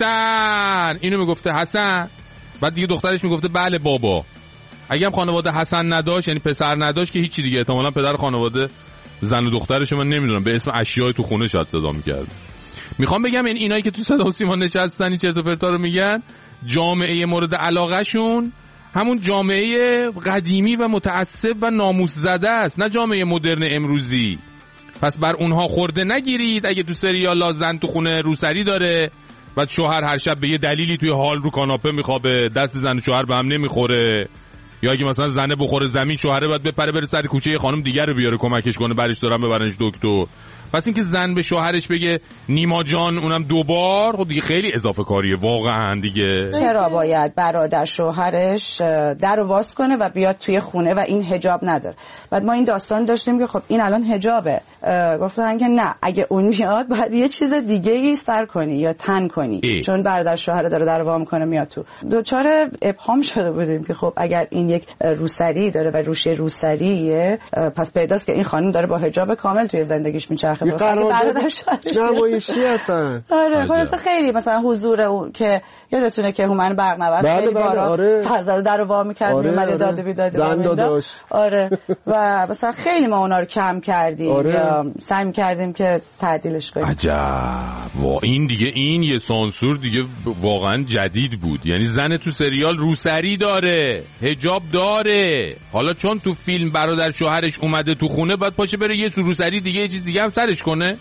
حسن، اینو میگفته حسن، بعد دیگه دخترش میگفته بله بابا. اگه هم خانواده حسن نداشت، یعنی پسر نداشت، که هیچی دیگه، احتمالاً پدر خانواده زن و دخترش من نمیدونم به اسم اشیاء تو خونه شاید صدا میکرد. میخوام بگم این اینایی که تو صدا و سیما نشستن این چرت و پرتا رو میگن، جامعه مورد علاقه شون همون جامعه قدیمی و متعصب و ناموس زده است، نه جامعه مدرن امروزی. پس بر اونها خورده نگیرید. اگه تو سریالا زن تو خونه روسری داره، بعد شوهر هر شب به یه دلیلی توی حال رو کاناپه میخوابه، دست زن و شوهر به هم نمیخوره، یا اگه مثلا زنه بخوره زمین، شوهره باید بپره بره سر کوچه یه خانم دیگر رو بیاره کمکش کنه، برش دارن ببرنش دکتر. پس اینکه زن به شوهرش بگه نیما جان اونم دوبار، خب دیگه خیلی اضافه کاریه واقعا دیگه. چرا باید برادر شوهرش در رو واس کنه و بیاد توی خونه و این حجاب نداره؟ بعد ما این داستان داشتیم که خب این الان حجابه، گفتن که نه، اگه اون میاد باید یه چیز دیگه ای سر کنی یا تن کنی ای. چون برادر شوهر داره در رو وا میکنه میاد تو. دوچار ابهام شده بودیم که خب اگر این یک روسری داره و روش روسریه، پس پیداست که این خانم داره با حجاب کامل توی زندگیش میچرخه. یه قراردادش نمایشی هستن. آره خلاص خیلی مثلا حضور اون که یادتونه که هومن برنورد بله خیلی بله بارا آره. سرزده در رو وا می‌کرد، آره میومد آره. داد بیداد داد. آره و مثلا خیلی ما اونا رو کم کردیم آره. یا سعی کردیم که تعدیلش کنیم. عجب. وا این دیگه این یه سانسور دیگه واقعا جدید بود. یعنی زن تو سریال روسری داره، حجاب داره، حالا چون تو فیلم برادر شوهرش اومده تو خونه بعد پاشه بره یه سو روسری دیگه یه چیز دیگه هم سرش کنه؟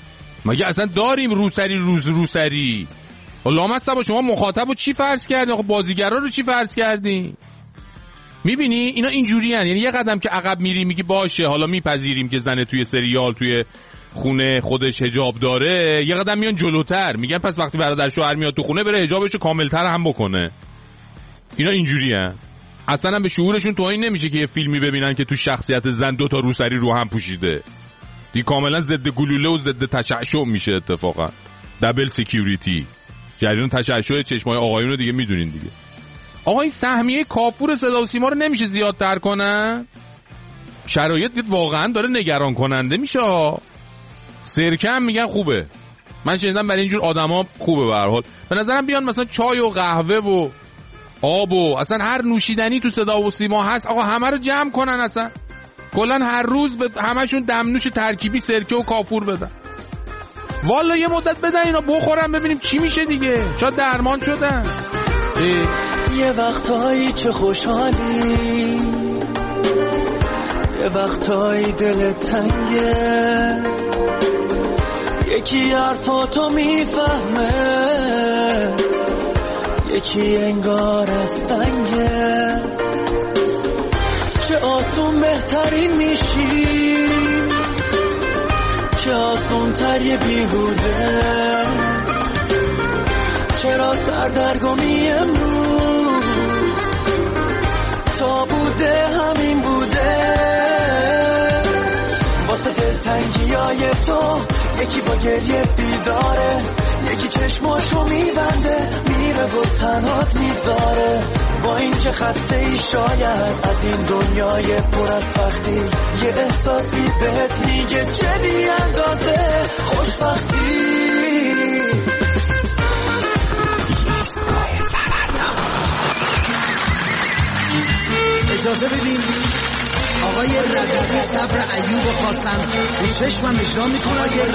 مگه اصلا داریم روسری روز روسری؟ لامصب شما مخاطب رو چی فرض کردین؟ خب بازیگرا رو چی فرض کردین؟ میبینی اینا اینجوری هن. یعنی یه قدم که عقب میری میگی باشه حالا میپذیریم که زن توی سریال توی خونه خودش حجاب داره، یه قدم میان جلوتر میگن پس وقتی برادر شوهر میاد تو خونه بره حجابشو کاملتر هم بکنه. اینا اینجوری هن. اصلا هم به شعورشون توهین نمیشه که یه فیلمی ببینن که تو شخصیت زن دو تا روسری رو هم پوشیده. دیگه کاملا ضد گلوله و ضد تشعشع میشه. اتفاقا دبل سکیوریتی، جریان تشعشع چشمای آقایون رو دیگه میدونین دیگه. آقا این سهمیه کافور صدا و سیما رو نمیشه زیادتر کنن؟ شرایط واقعا داره نگران کننده میشه. سرکه هم میگن خوبه، من شنیدم برای اینجور آدما خوبه. به هر حال به نظرم بیان مثلا چای و قهوه و آب و اصلا هر نوشیدنی تو صدا و سیما هست آقا همه رو جمع کنن، اصلا کلن هر روز به همشون دمنوش ترکیبی سرکه و کافور بدن. والا یه مدت بدن اینا بخورن ببینیم چی میشه دیگه، شاید درمان شدن. یه وقتایی چه خوشحالی، یه وقتایی دلت تنگه، یکی حرفاتو میفهمه، یکی انگار از سنگه. چه آسون بهترین میشی، چه آسون تر یه بیهوده، چرا سردرگمی امروز تا بوده همین بوده. واسه دلتنگی های تو یکی با گریه بیداره، یکی چشماشو میبنده میره و تنهات میذاره. با این که خسته ای شاید از این دنیای پر از سختی، یه احساسی بهت میگه چه بی اندازه خوشبختی. اجازه بدین آقای ربیعی صبر ایوب خواستن رو چشمم اجرا میکنه. آقای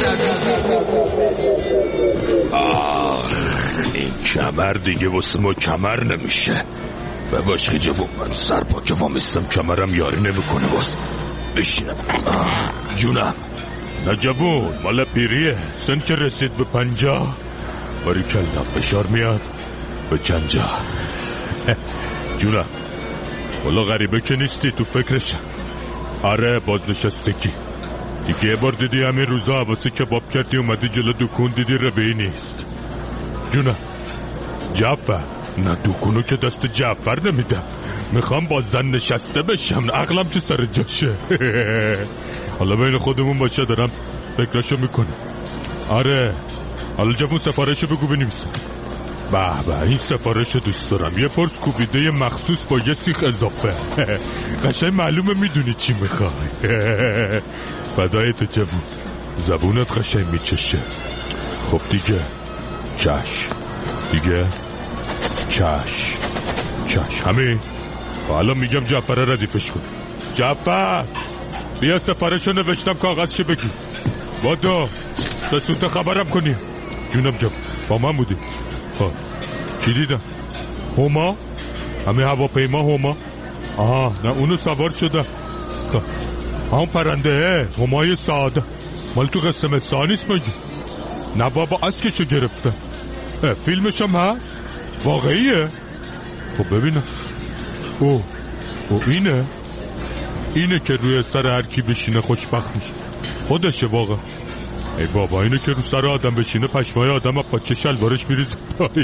ربیعی آخ این کمر دیگه واسه ما کمر نمیشه. و باش که جوون من سر پا که وامیستم کمرم یاری نمیکنه. باز بشینم. جونم نه جوون مال پیریه، سن که رسید به پنجاه باری کلتا فشار میاد به چنجا. جونم والا غریبه که نیستی تو فکرشم. آره بازنشستگی دیگه. یه بار دیدی همین روزا حواسی کباب کردی اومدی جلو دکون دیدی ربعی نیست. جونم جعفر نه دکونو که دست جعفر نمیدم، میخوام با زن نشسته بشم، عقلم تو سر جاشه. حالا بین خودمون باشه دارم فکرشو میکنم. آره حالا جوون سفارشو بگو بنویسم. به به این سفارش دوست دارم. یه پرس کوبیده مخصوص با یه سیخ اضافه. قشنگ معلومه میدونی چی میخوای. فدای تو جوون، زبونت قشنگ میچشه. خب دیگه چشم، دیگه چشم چشم همین. حالا میگم جعفر ردیفش کن. جعفر بیا سفارشو نوشتم کاغذش بگی. بادو دستونت خبرم کنی. جونم جوون با من بودی. ها چی دیدم؟ هما؟ همه هواپیما هما؟ آها نه اونو سوار شدم. همون پرنده همای سعاده مال تو قصه مستان نیست مگه؟ نه بابا اسکشو گرفته. فیلمش هم هست؟ واقعیه؟ خب ببینم. او او اینه اینه که روی سر هر کی بشینه خوشبخت میشه. خودشه واقعا. ای بابا اینه که رو سر آدم بشینه پشمای آدم ها پاچه شلوارش میریزه پایین.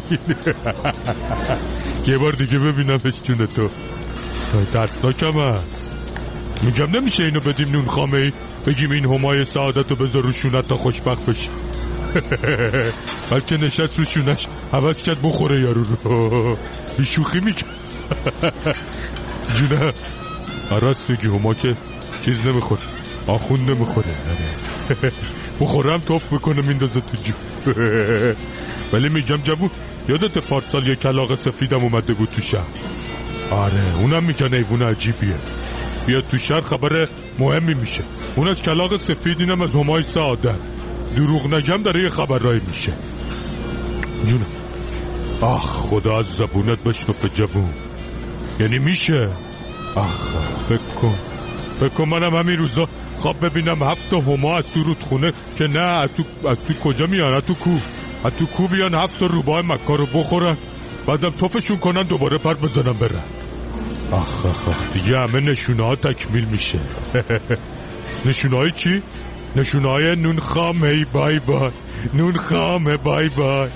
یه بار دیگه ببینمش جون تو. ترسناکم هست. میگم نمیشه اینو بدیم نون خامه ای بگیم این همای سعادتو بذار رو شونت تا خوشبخت بشی. بلکه نشست رو شونش حوض کرد بخوره یارو رو. بیشوخی میکن. جونه راست میگی هما که چیز نمیخوره، آخون نمیخوره. بخورم توف بکنه میندازه تو جو. ولی میگم جوون یادت پارسال یه کلاغ سفیدم اومده بود تو شهر؟ آره اونم میگن ایوون عجیبیه. بیا تو شهر خبر مهمی میشه. اون از کلاغ سفید، اینم از همای سعادت. دروغ نگم داره یه خبرایی میشه. جونم آخ خدا از زبونت بشنفه جوون. یعنی میشه؟ آخ فکر کن فکر کن منم همین روزا خواب ببینم هفت تا هما از تو رودخونه که نه از تو, از تو کجا میان؟ از تو کو از تو کو بیان هفت تا روباه مکا رو بخورن بعدم توفشون کنن دوباره پر بزنن برن. آخ آخ آخ دیگه همه نشونه ها تکمیل میشه. نشونه های چی؟ نشونه های نون خام هی بای بای. نون خام بای بای.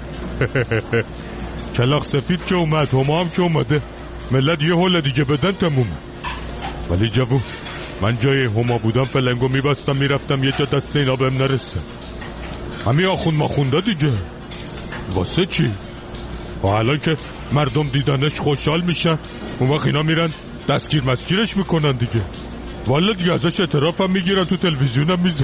کلاغ سفید که اومد هما هم که اومده ملت یه حول دیگه بدن تمومه. ولی جوون من جای هما بودم فلنگو میبستم میرفتم یه جا دست اینا بهم نرسه. همین آخون ماخونده دیگه. واسه چی؟ و الان که مردم دیدنش خوشحال میشن اون وقت اینا میرن دستگیر مسگیرش میکنن دیگه. والا دیگه ازش اعتراف هم میگیرن تو تلویزیون هم میزن.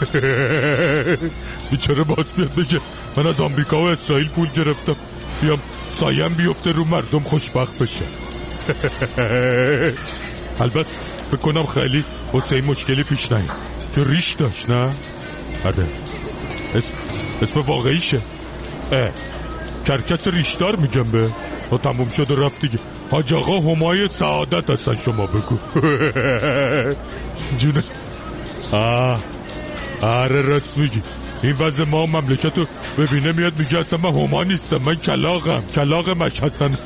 بیچاره باز بیاد بگه من از آمریکا و اسرائیل پول گرفتم بیام سایم بیفته رو مردم خوشبخت بشه. البته فکر کنم خیلی واسه این مشکلی پیش نیاد که ریش داشت. نه آره اسم, اسم واقعیشه اه کرکس ریشدار میگم به و تموم شد و رفت دیگه. حاج آقا همای سعادت هستن شما بگو. جونه آه آره راست میگی. این وضع ما مملکتو ببینه میاد میگه اصلا من هما نیستم من کلاغم کلاغ مش هستن.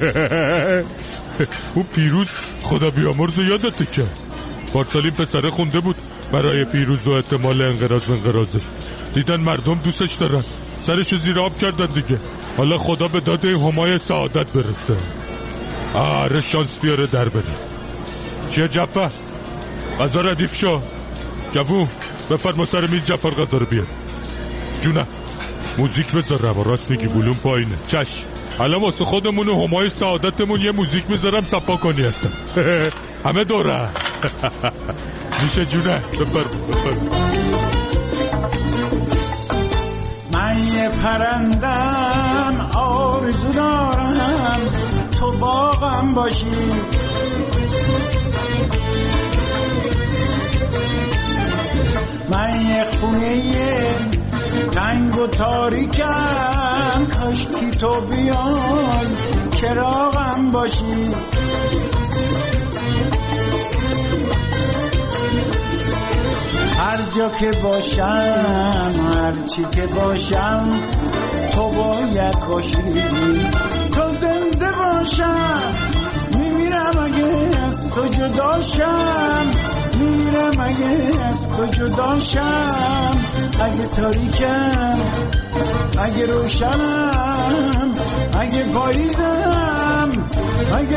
اون پیروز خدا بیامرز یادته که پارسال این پسره خونده بود برای پیروز و احتمال انقراض و انقراضش. دیدن مردم دوستش دارن سرشو زیر آب کردن دیگه. حالا خدا به داده همای سعادت برسه. آره شانس بیاره در بده. چیه جعفر؟ غذا ردیف شو. جوون بفرما سر میز جعفر غذا رو بیار. جونه موزیک بذارم. راست میگی ولوم پایینه. چش الان واسه خودمون و همای سعادتمون یه موزیک میذارم صفا کنی هستم. همه دوره. میشه جونه بفرما بفرما. من یه پرندم آرزو دارم تو باغم باشی. من یه خونه تنگ و تاریکم کاشکی تو بیان چراغم باشی. هر جا که باشم هر چی که باشم تو باید باشی. تو زنده باشم میمیرم اگه از تو جداشم. میمیرم اگه از تو جداشم. اگه تاریکم اگه روشنم اگه پاییزم اگه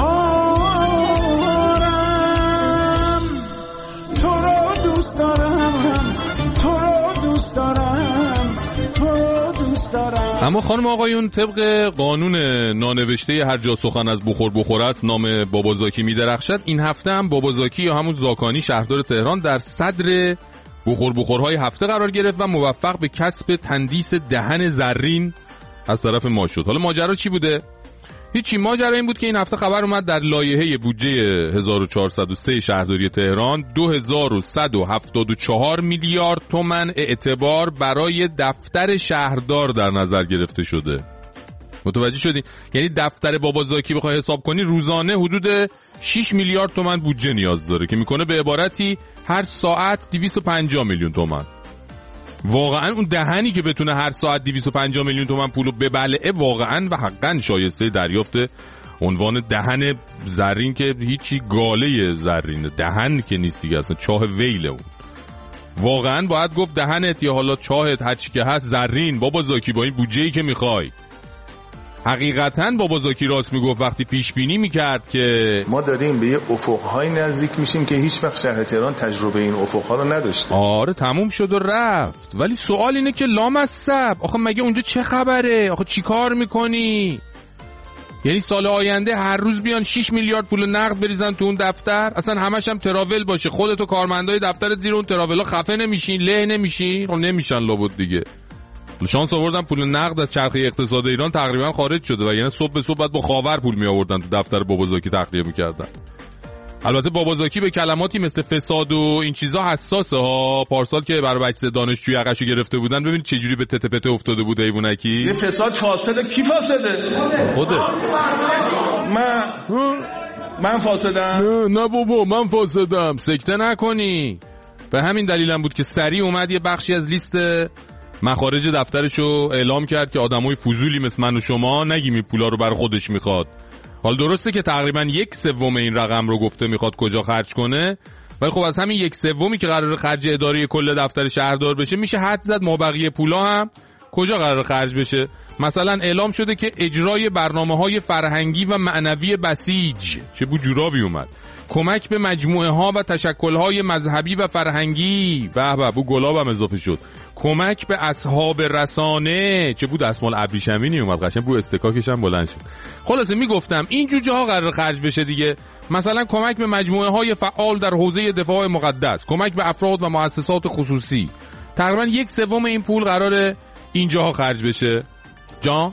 بهارم. تو رو دوست دارم تو رو دوست دارم تو رو دوست دارم. اما خانم آقایون، طبق قانون نانوشته هر جا سخن از بخور بخور است نام بابازاکی می‌درخشد. این هفته هم بابازاکی یا همون زاکانی شهردار تهران در صدر بخور بخورهای هفته قرار گرفت و موفق به کسب تندیس دهن زرین از طرف ما شد. حالا ماجرا چی بوده؟ هیچی، ماجرا این بود که این هفته خبر اومد در لایحه بودجه هزار و چهارصد و سه شهرداری تهران دو هزار و صد و هفتاد و چهار میلیارد تومان اعتبار برای دفتر شهردار در نظر گرفته شده. متوجه شدی؟ یعنی دفتر بابازاکی بخوای حساب کنی روزانه حدود شش میلیارد تومان بودجه نیاز داره که میکنه به عبارتی هر ساعت دویست و پنجاه میلیون تومان. واقعا اون دهنی که بتونه هر ساعت دویست و پنجاه میلیون تومان پولو ببلعه واقعا و حقا شایسته دریافت عنوان دهن زرین که هیچی گاله زرینه. دهن که نیست دیگه، اصلا چاه ویله. اون واقعا باید گفت دهنت یا حالا چاهت هر چی که هست زرین. بابازاکی با این بودجه‌ای که میخوای. حقیقتاً بابازاکی راست میگفت وقتی پیش بینی میکرد که ما داریم به یه افقهای نزدیک میشیم که هیچ وقت شهر تهران تجربه این افقها رو نداشته. آره تموم شد و رفت. ولی سوال اینه که لامصب آخه مگه اونجا چه خبره؟ آخه چی کار میکنی؟ یعنی سال آینده هر روز بیان شش میلیارد پول نقد بریزن تو اون دفتر؟ اصلا همش هم تراول باشه، خودت و کارمندای دفترت زیر اون تراولا خفه نمیشین، له نمیشین؟ خب نمیشن لابد دیگه. شانس آوردن پول نقد از چرخه اقتصاد ایران تقریبا خارج شده و یعنی صبح به صبح بعد با خاور پول می آوردن تو دفتر بابازاکی تخلیه میکردن. البته بابازاکی به کلماتی مثل فساد و این چیزا حساسه ها. پارسال که برای بچه دانشجوی عقشو گرفته بودن ببینید چه جوری به تته پته افتاده بود ایوونکی. این فساد فاسده. کی فاسده؟ خودت. من من فاسدم؟ نه نه بابا من فاسدم. سکته نکنی. به همین دلیلم بود که سریع اومد یه بخشی از لیست مخارج دفترشو اعلام کرد که آدمای فضولی مثل من و شما نگیم این پولا رو برای خودش میخواد. حالا درسته که تقریبا یک سوم این رقم رو گفته میخواد کجا خرج کنه، ولی خب از همین یک سومی که قراره خرج اداری کل دفتر شهردار بشه میشه حد زد مابقی پولا هم کجا قراره خرج بشه. مثلا اعلام شده که اجرای برنامه‌های فرهنگی و معنوی بسیج، چه بو جورابی اومد، کمک به مجموعه ها و تشکل های مذهبی و فرهنگی، به به بو گلاب هم اضافه شد، کمک به اصحاب رسانه، چه بود دستمال ابریشمینی اومد قشنگ بو استکاکش هم بلند شد. خلاصه میگفتم این جوجه ها قرار خرج بشه دیگه. مثلا کمک به مجموعه های فعال در حوزه دفاع مقدس، کمک به افراد و مؤسسات خصوصی. تقریبا یک سوم این پول قراره اینجاها خرج بشه. جا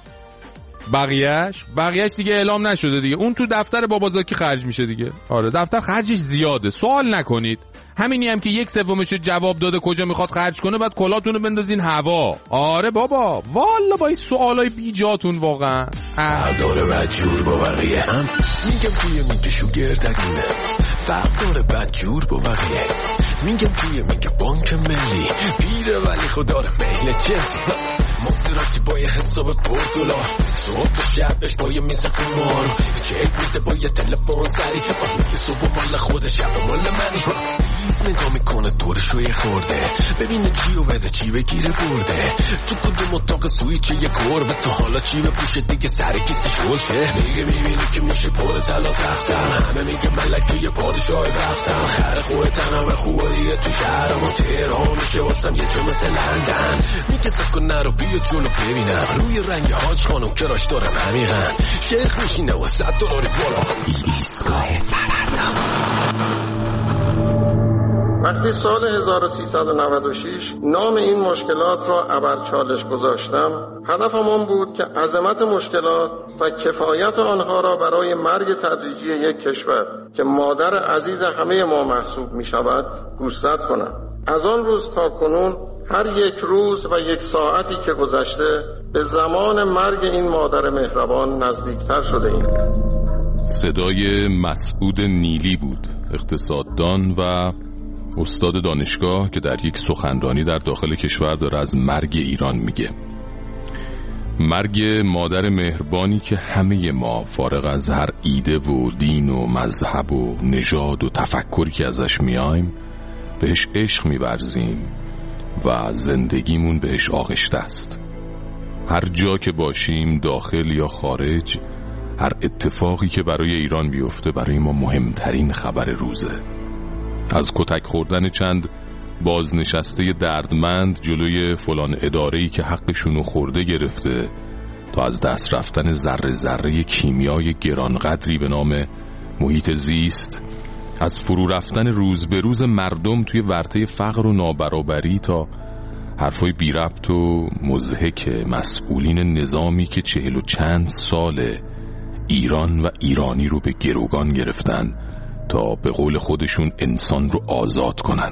بقیهش بقیهش دیگه اعلام نشده دیگه، اون تو دفتر بابازاکی خرج میشه دیگه. آره دفتر خرجش زیاده، سوال نکنید. همینی هم که یک سومش جواب داده کجا میخواد خرج کنه، بعد کلاتونو بندازین هوا. آره بابا والا با این سوالای بی جاتون واقعا. داره بد جور با بقیه هم میگم توی میگه شوگر دقیقه، فرق داره بد جور با بقیه. میگم توی میگه بانک ملی پیره ولی خدا رو میل چیزی مصیراتی با یه حساب پردولار، صبح و شبش با یه میز قمار، چک میده با یه تلفن سری که با میگه صبح مال خود شب مال منی. ایز نگاه میکنه دورشو یه خورده، ببینه چیو بده چی بگیره برده، تو کدوم اتاق سویچ یه گربه، تا حالا چی بپوشه دیگه سر کسی شلشه. میگه میبینی که میشه پر تلا تختم، همه میگه ملک توی پادشاه رفتم، خر خوه تنم خوبه دیگه تو شهرم و تهران میشه واسم یه جو مثل لندن. میگه سکو نرو بیا جلو ببینم، روی رنگ حاج خانم کراش دارم عمیقن، شیخ میشینه و صد دلاری بالا ایستگاه فردا. وقتی سال هزار و سیصد و نود و شش نام این مشکلات را ابرچالش گذاشتم، هدفم آن بود که عظمت مشکلات و کفایت آنها را برای مرگ تدریجی یک کشور که مادر عزیز همه ما محسوب می شود گوشزد کنم. از آن روز تا کنون هر یک روز و یک ساعتی که گذشته به زمان مرگ این مادر مهربان نزدیکتر شده ایم. صدای مسعود نیلی بود، اقتصاددان و استاد دانشگاه که در یک سخنرانی در داخل کشور داره از مرگ ایران میگه. مرگ مادر مهربانی که همه ما فارغ از هر ایده و دین و مذهب و نژاد و تفکری که ازش میایم بهش عشق میورزیم و زندگیمون بهش آغشته است. هر جا که باشیم داخل یا خارج، هر اتفاقی که برای ایران بیفته برای ما مهمترین خبر روزه. از کتک خوردن چند بازنشسته دردمند جلوی فلان اداره‌ای که حقشونو خورده گرفته تا از دست رفتن ذره ذره کیمیای گرانقدری به نام محیط زیست، از فرو رفتن روز به روز مردم توی ورطه فقر و نابرابری تا حرفای بی ربط و مضحک مسئولین نظامی که چهل و چند ساله ایران و ایرانی رو به گروگان گرفتن تا به قول خودشون انسان رو آزاد کنن.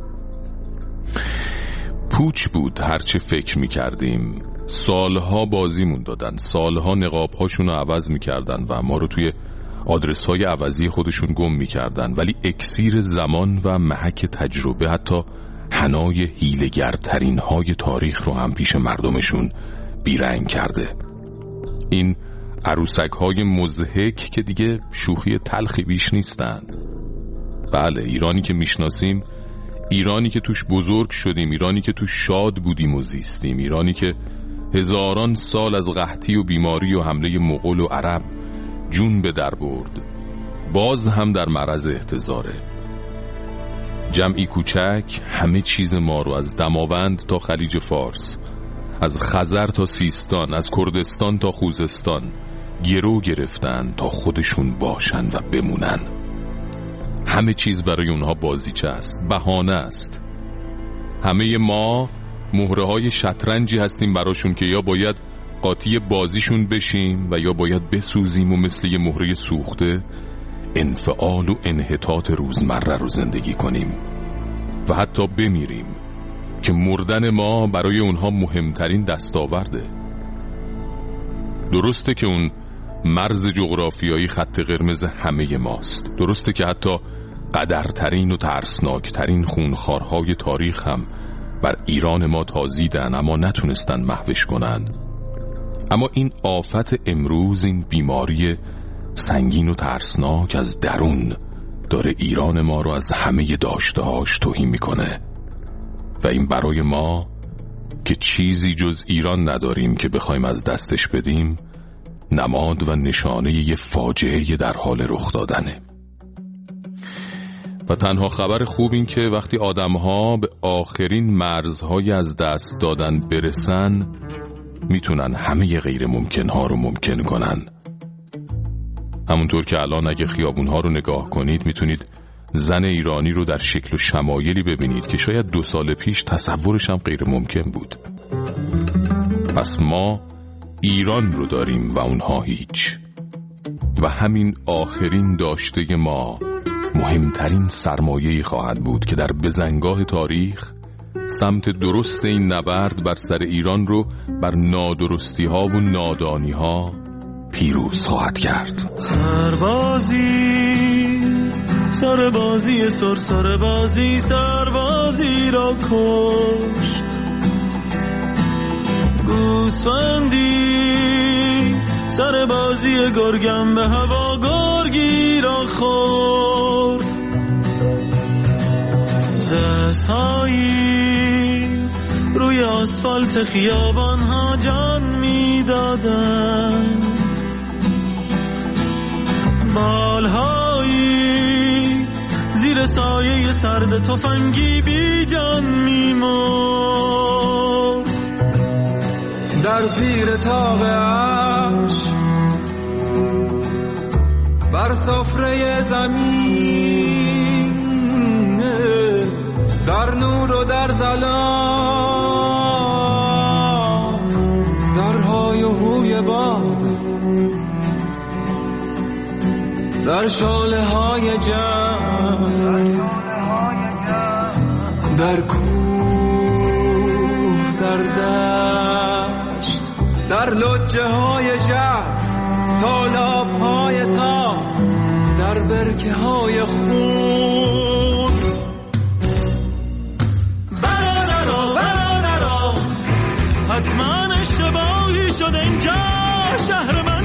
پوچ بود هرچه فکر میکردیم. سالها بازیمون دادن، سالها نقابهاشون رو عوض میکردن و ما رو توی آدرس های عوضی خودشون گم میکردن، ولی اکسیر زمان و محک تجربه حتی حنای حیله‌گرترین های تاریخ رو هم پیش مردمشون بیرنگ کرده. این عروسک های مضحک که دیگه شوخی تلخی بیش نیستن. بله، ایرانی که میشناسیم، ایرانی که توش بزرگ شدیم، ایرانی که توش شاد بودیم و زیستیم، ایرانی که هزاران سال از قحطی و بیماری و حمله مغول و عرب جون به در برد، باز هم در معرض احتضاره. جمعی کوچک همه چیز ما رو از دماوند تا خلیج فارس، از خزر تا سیستان، از کردستان تا خوزستان گرو گرفتن تا خودشون باشن و بمونن. همه چیز برای اونها بازیچه است، بهانه است. همه ما مهره های شطرنجی هستیم براشون که یا باید قاطی بازیشون بشیم و یا باید بسوزیم و مثل یه مهره سوخته انفعال و انحطاط روزمره رو زندگی کنیم و حتی بمیریم که مردن ما برای اونها مهمترین دستاورده. درسته که اون مرز جغرافیایی خط قرمز همه ماست، درسته که حتی قدرترین و ترسناکترین خونخوارهای تاریخ هم بر ایران ما تازیدن اما نتونستن محوش کنن، اما این آفت امروز، این بیماری سنگین و ترسناک از درون داره ایران ما رو از همه داشته‌هاش تهی میکنه و این برای ما که چیزی جز ایران نداریم که بخوایم از دستش بدیم، نماد و نشانه یه فاجعه در حال رخ دادنه. و تنها خبر خوب این که وقتی آدم‌ها به آخرین مرزهای از دست دادن برسن، میتونن همه غیر ممکن‌ها رو ممکن کنن. همونطور که الان اگه خیابون‌ها رو نگاه کنید میتونید زن ایرانی رو در شکل و شمایلی ببینید که شاید دو سال پیش تصورش هم غیر ممکن بود. پس ما ایران رو داریم و اونها هیچ، و همین آخرین داشته ما مهمترین سرمایه‌ای خواهد بود که در بزنگاه تاریخ سمت درست این نبرد بر سر ایران رو بر نادرستی ها و نادانی ها پیروز خواهد کرد. سربازی سربازی سر سربازی سربازی را کشت، گوسفندی سربازی گرگم به هوا گرگی را خورد، دستهایی روی آسفالت خیابان ها جان می دادن، بالهایی زیر سایه سرد تفنگی بی جان می مرد. در زیر تاب عرش بر سفره زمین، در نور و در ظلام، در های و هوی باد، در شعله های جنگ، در کوه، در دشت، در لجه های شهر، تالاب های تا، در برکه های خون. برادرها برادرها حتما اشتباهی شده اینجا شهر من،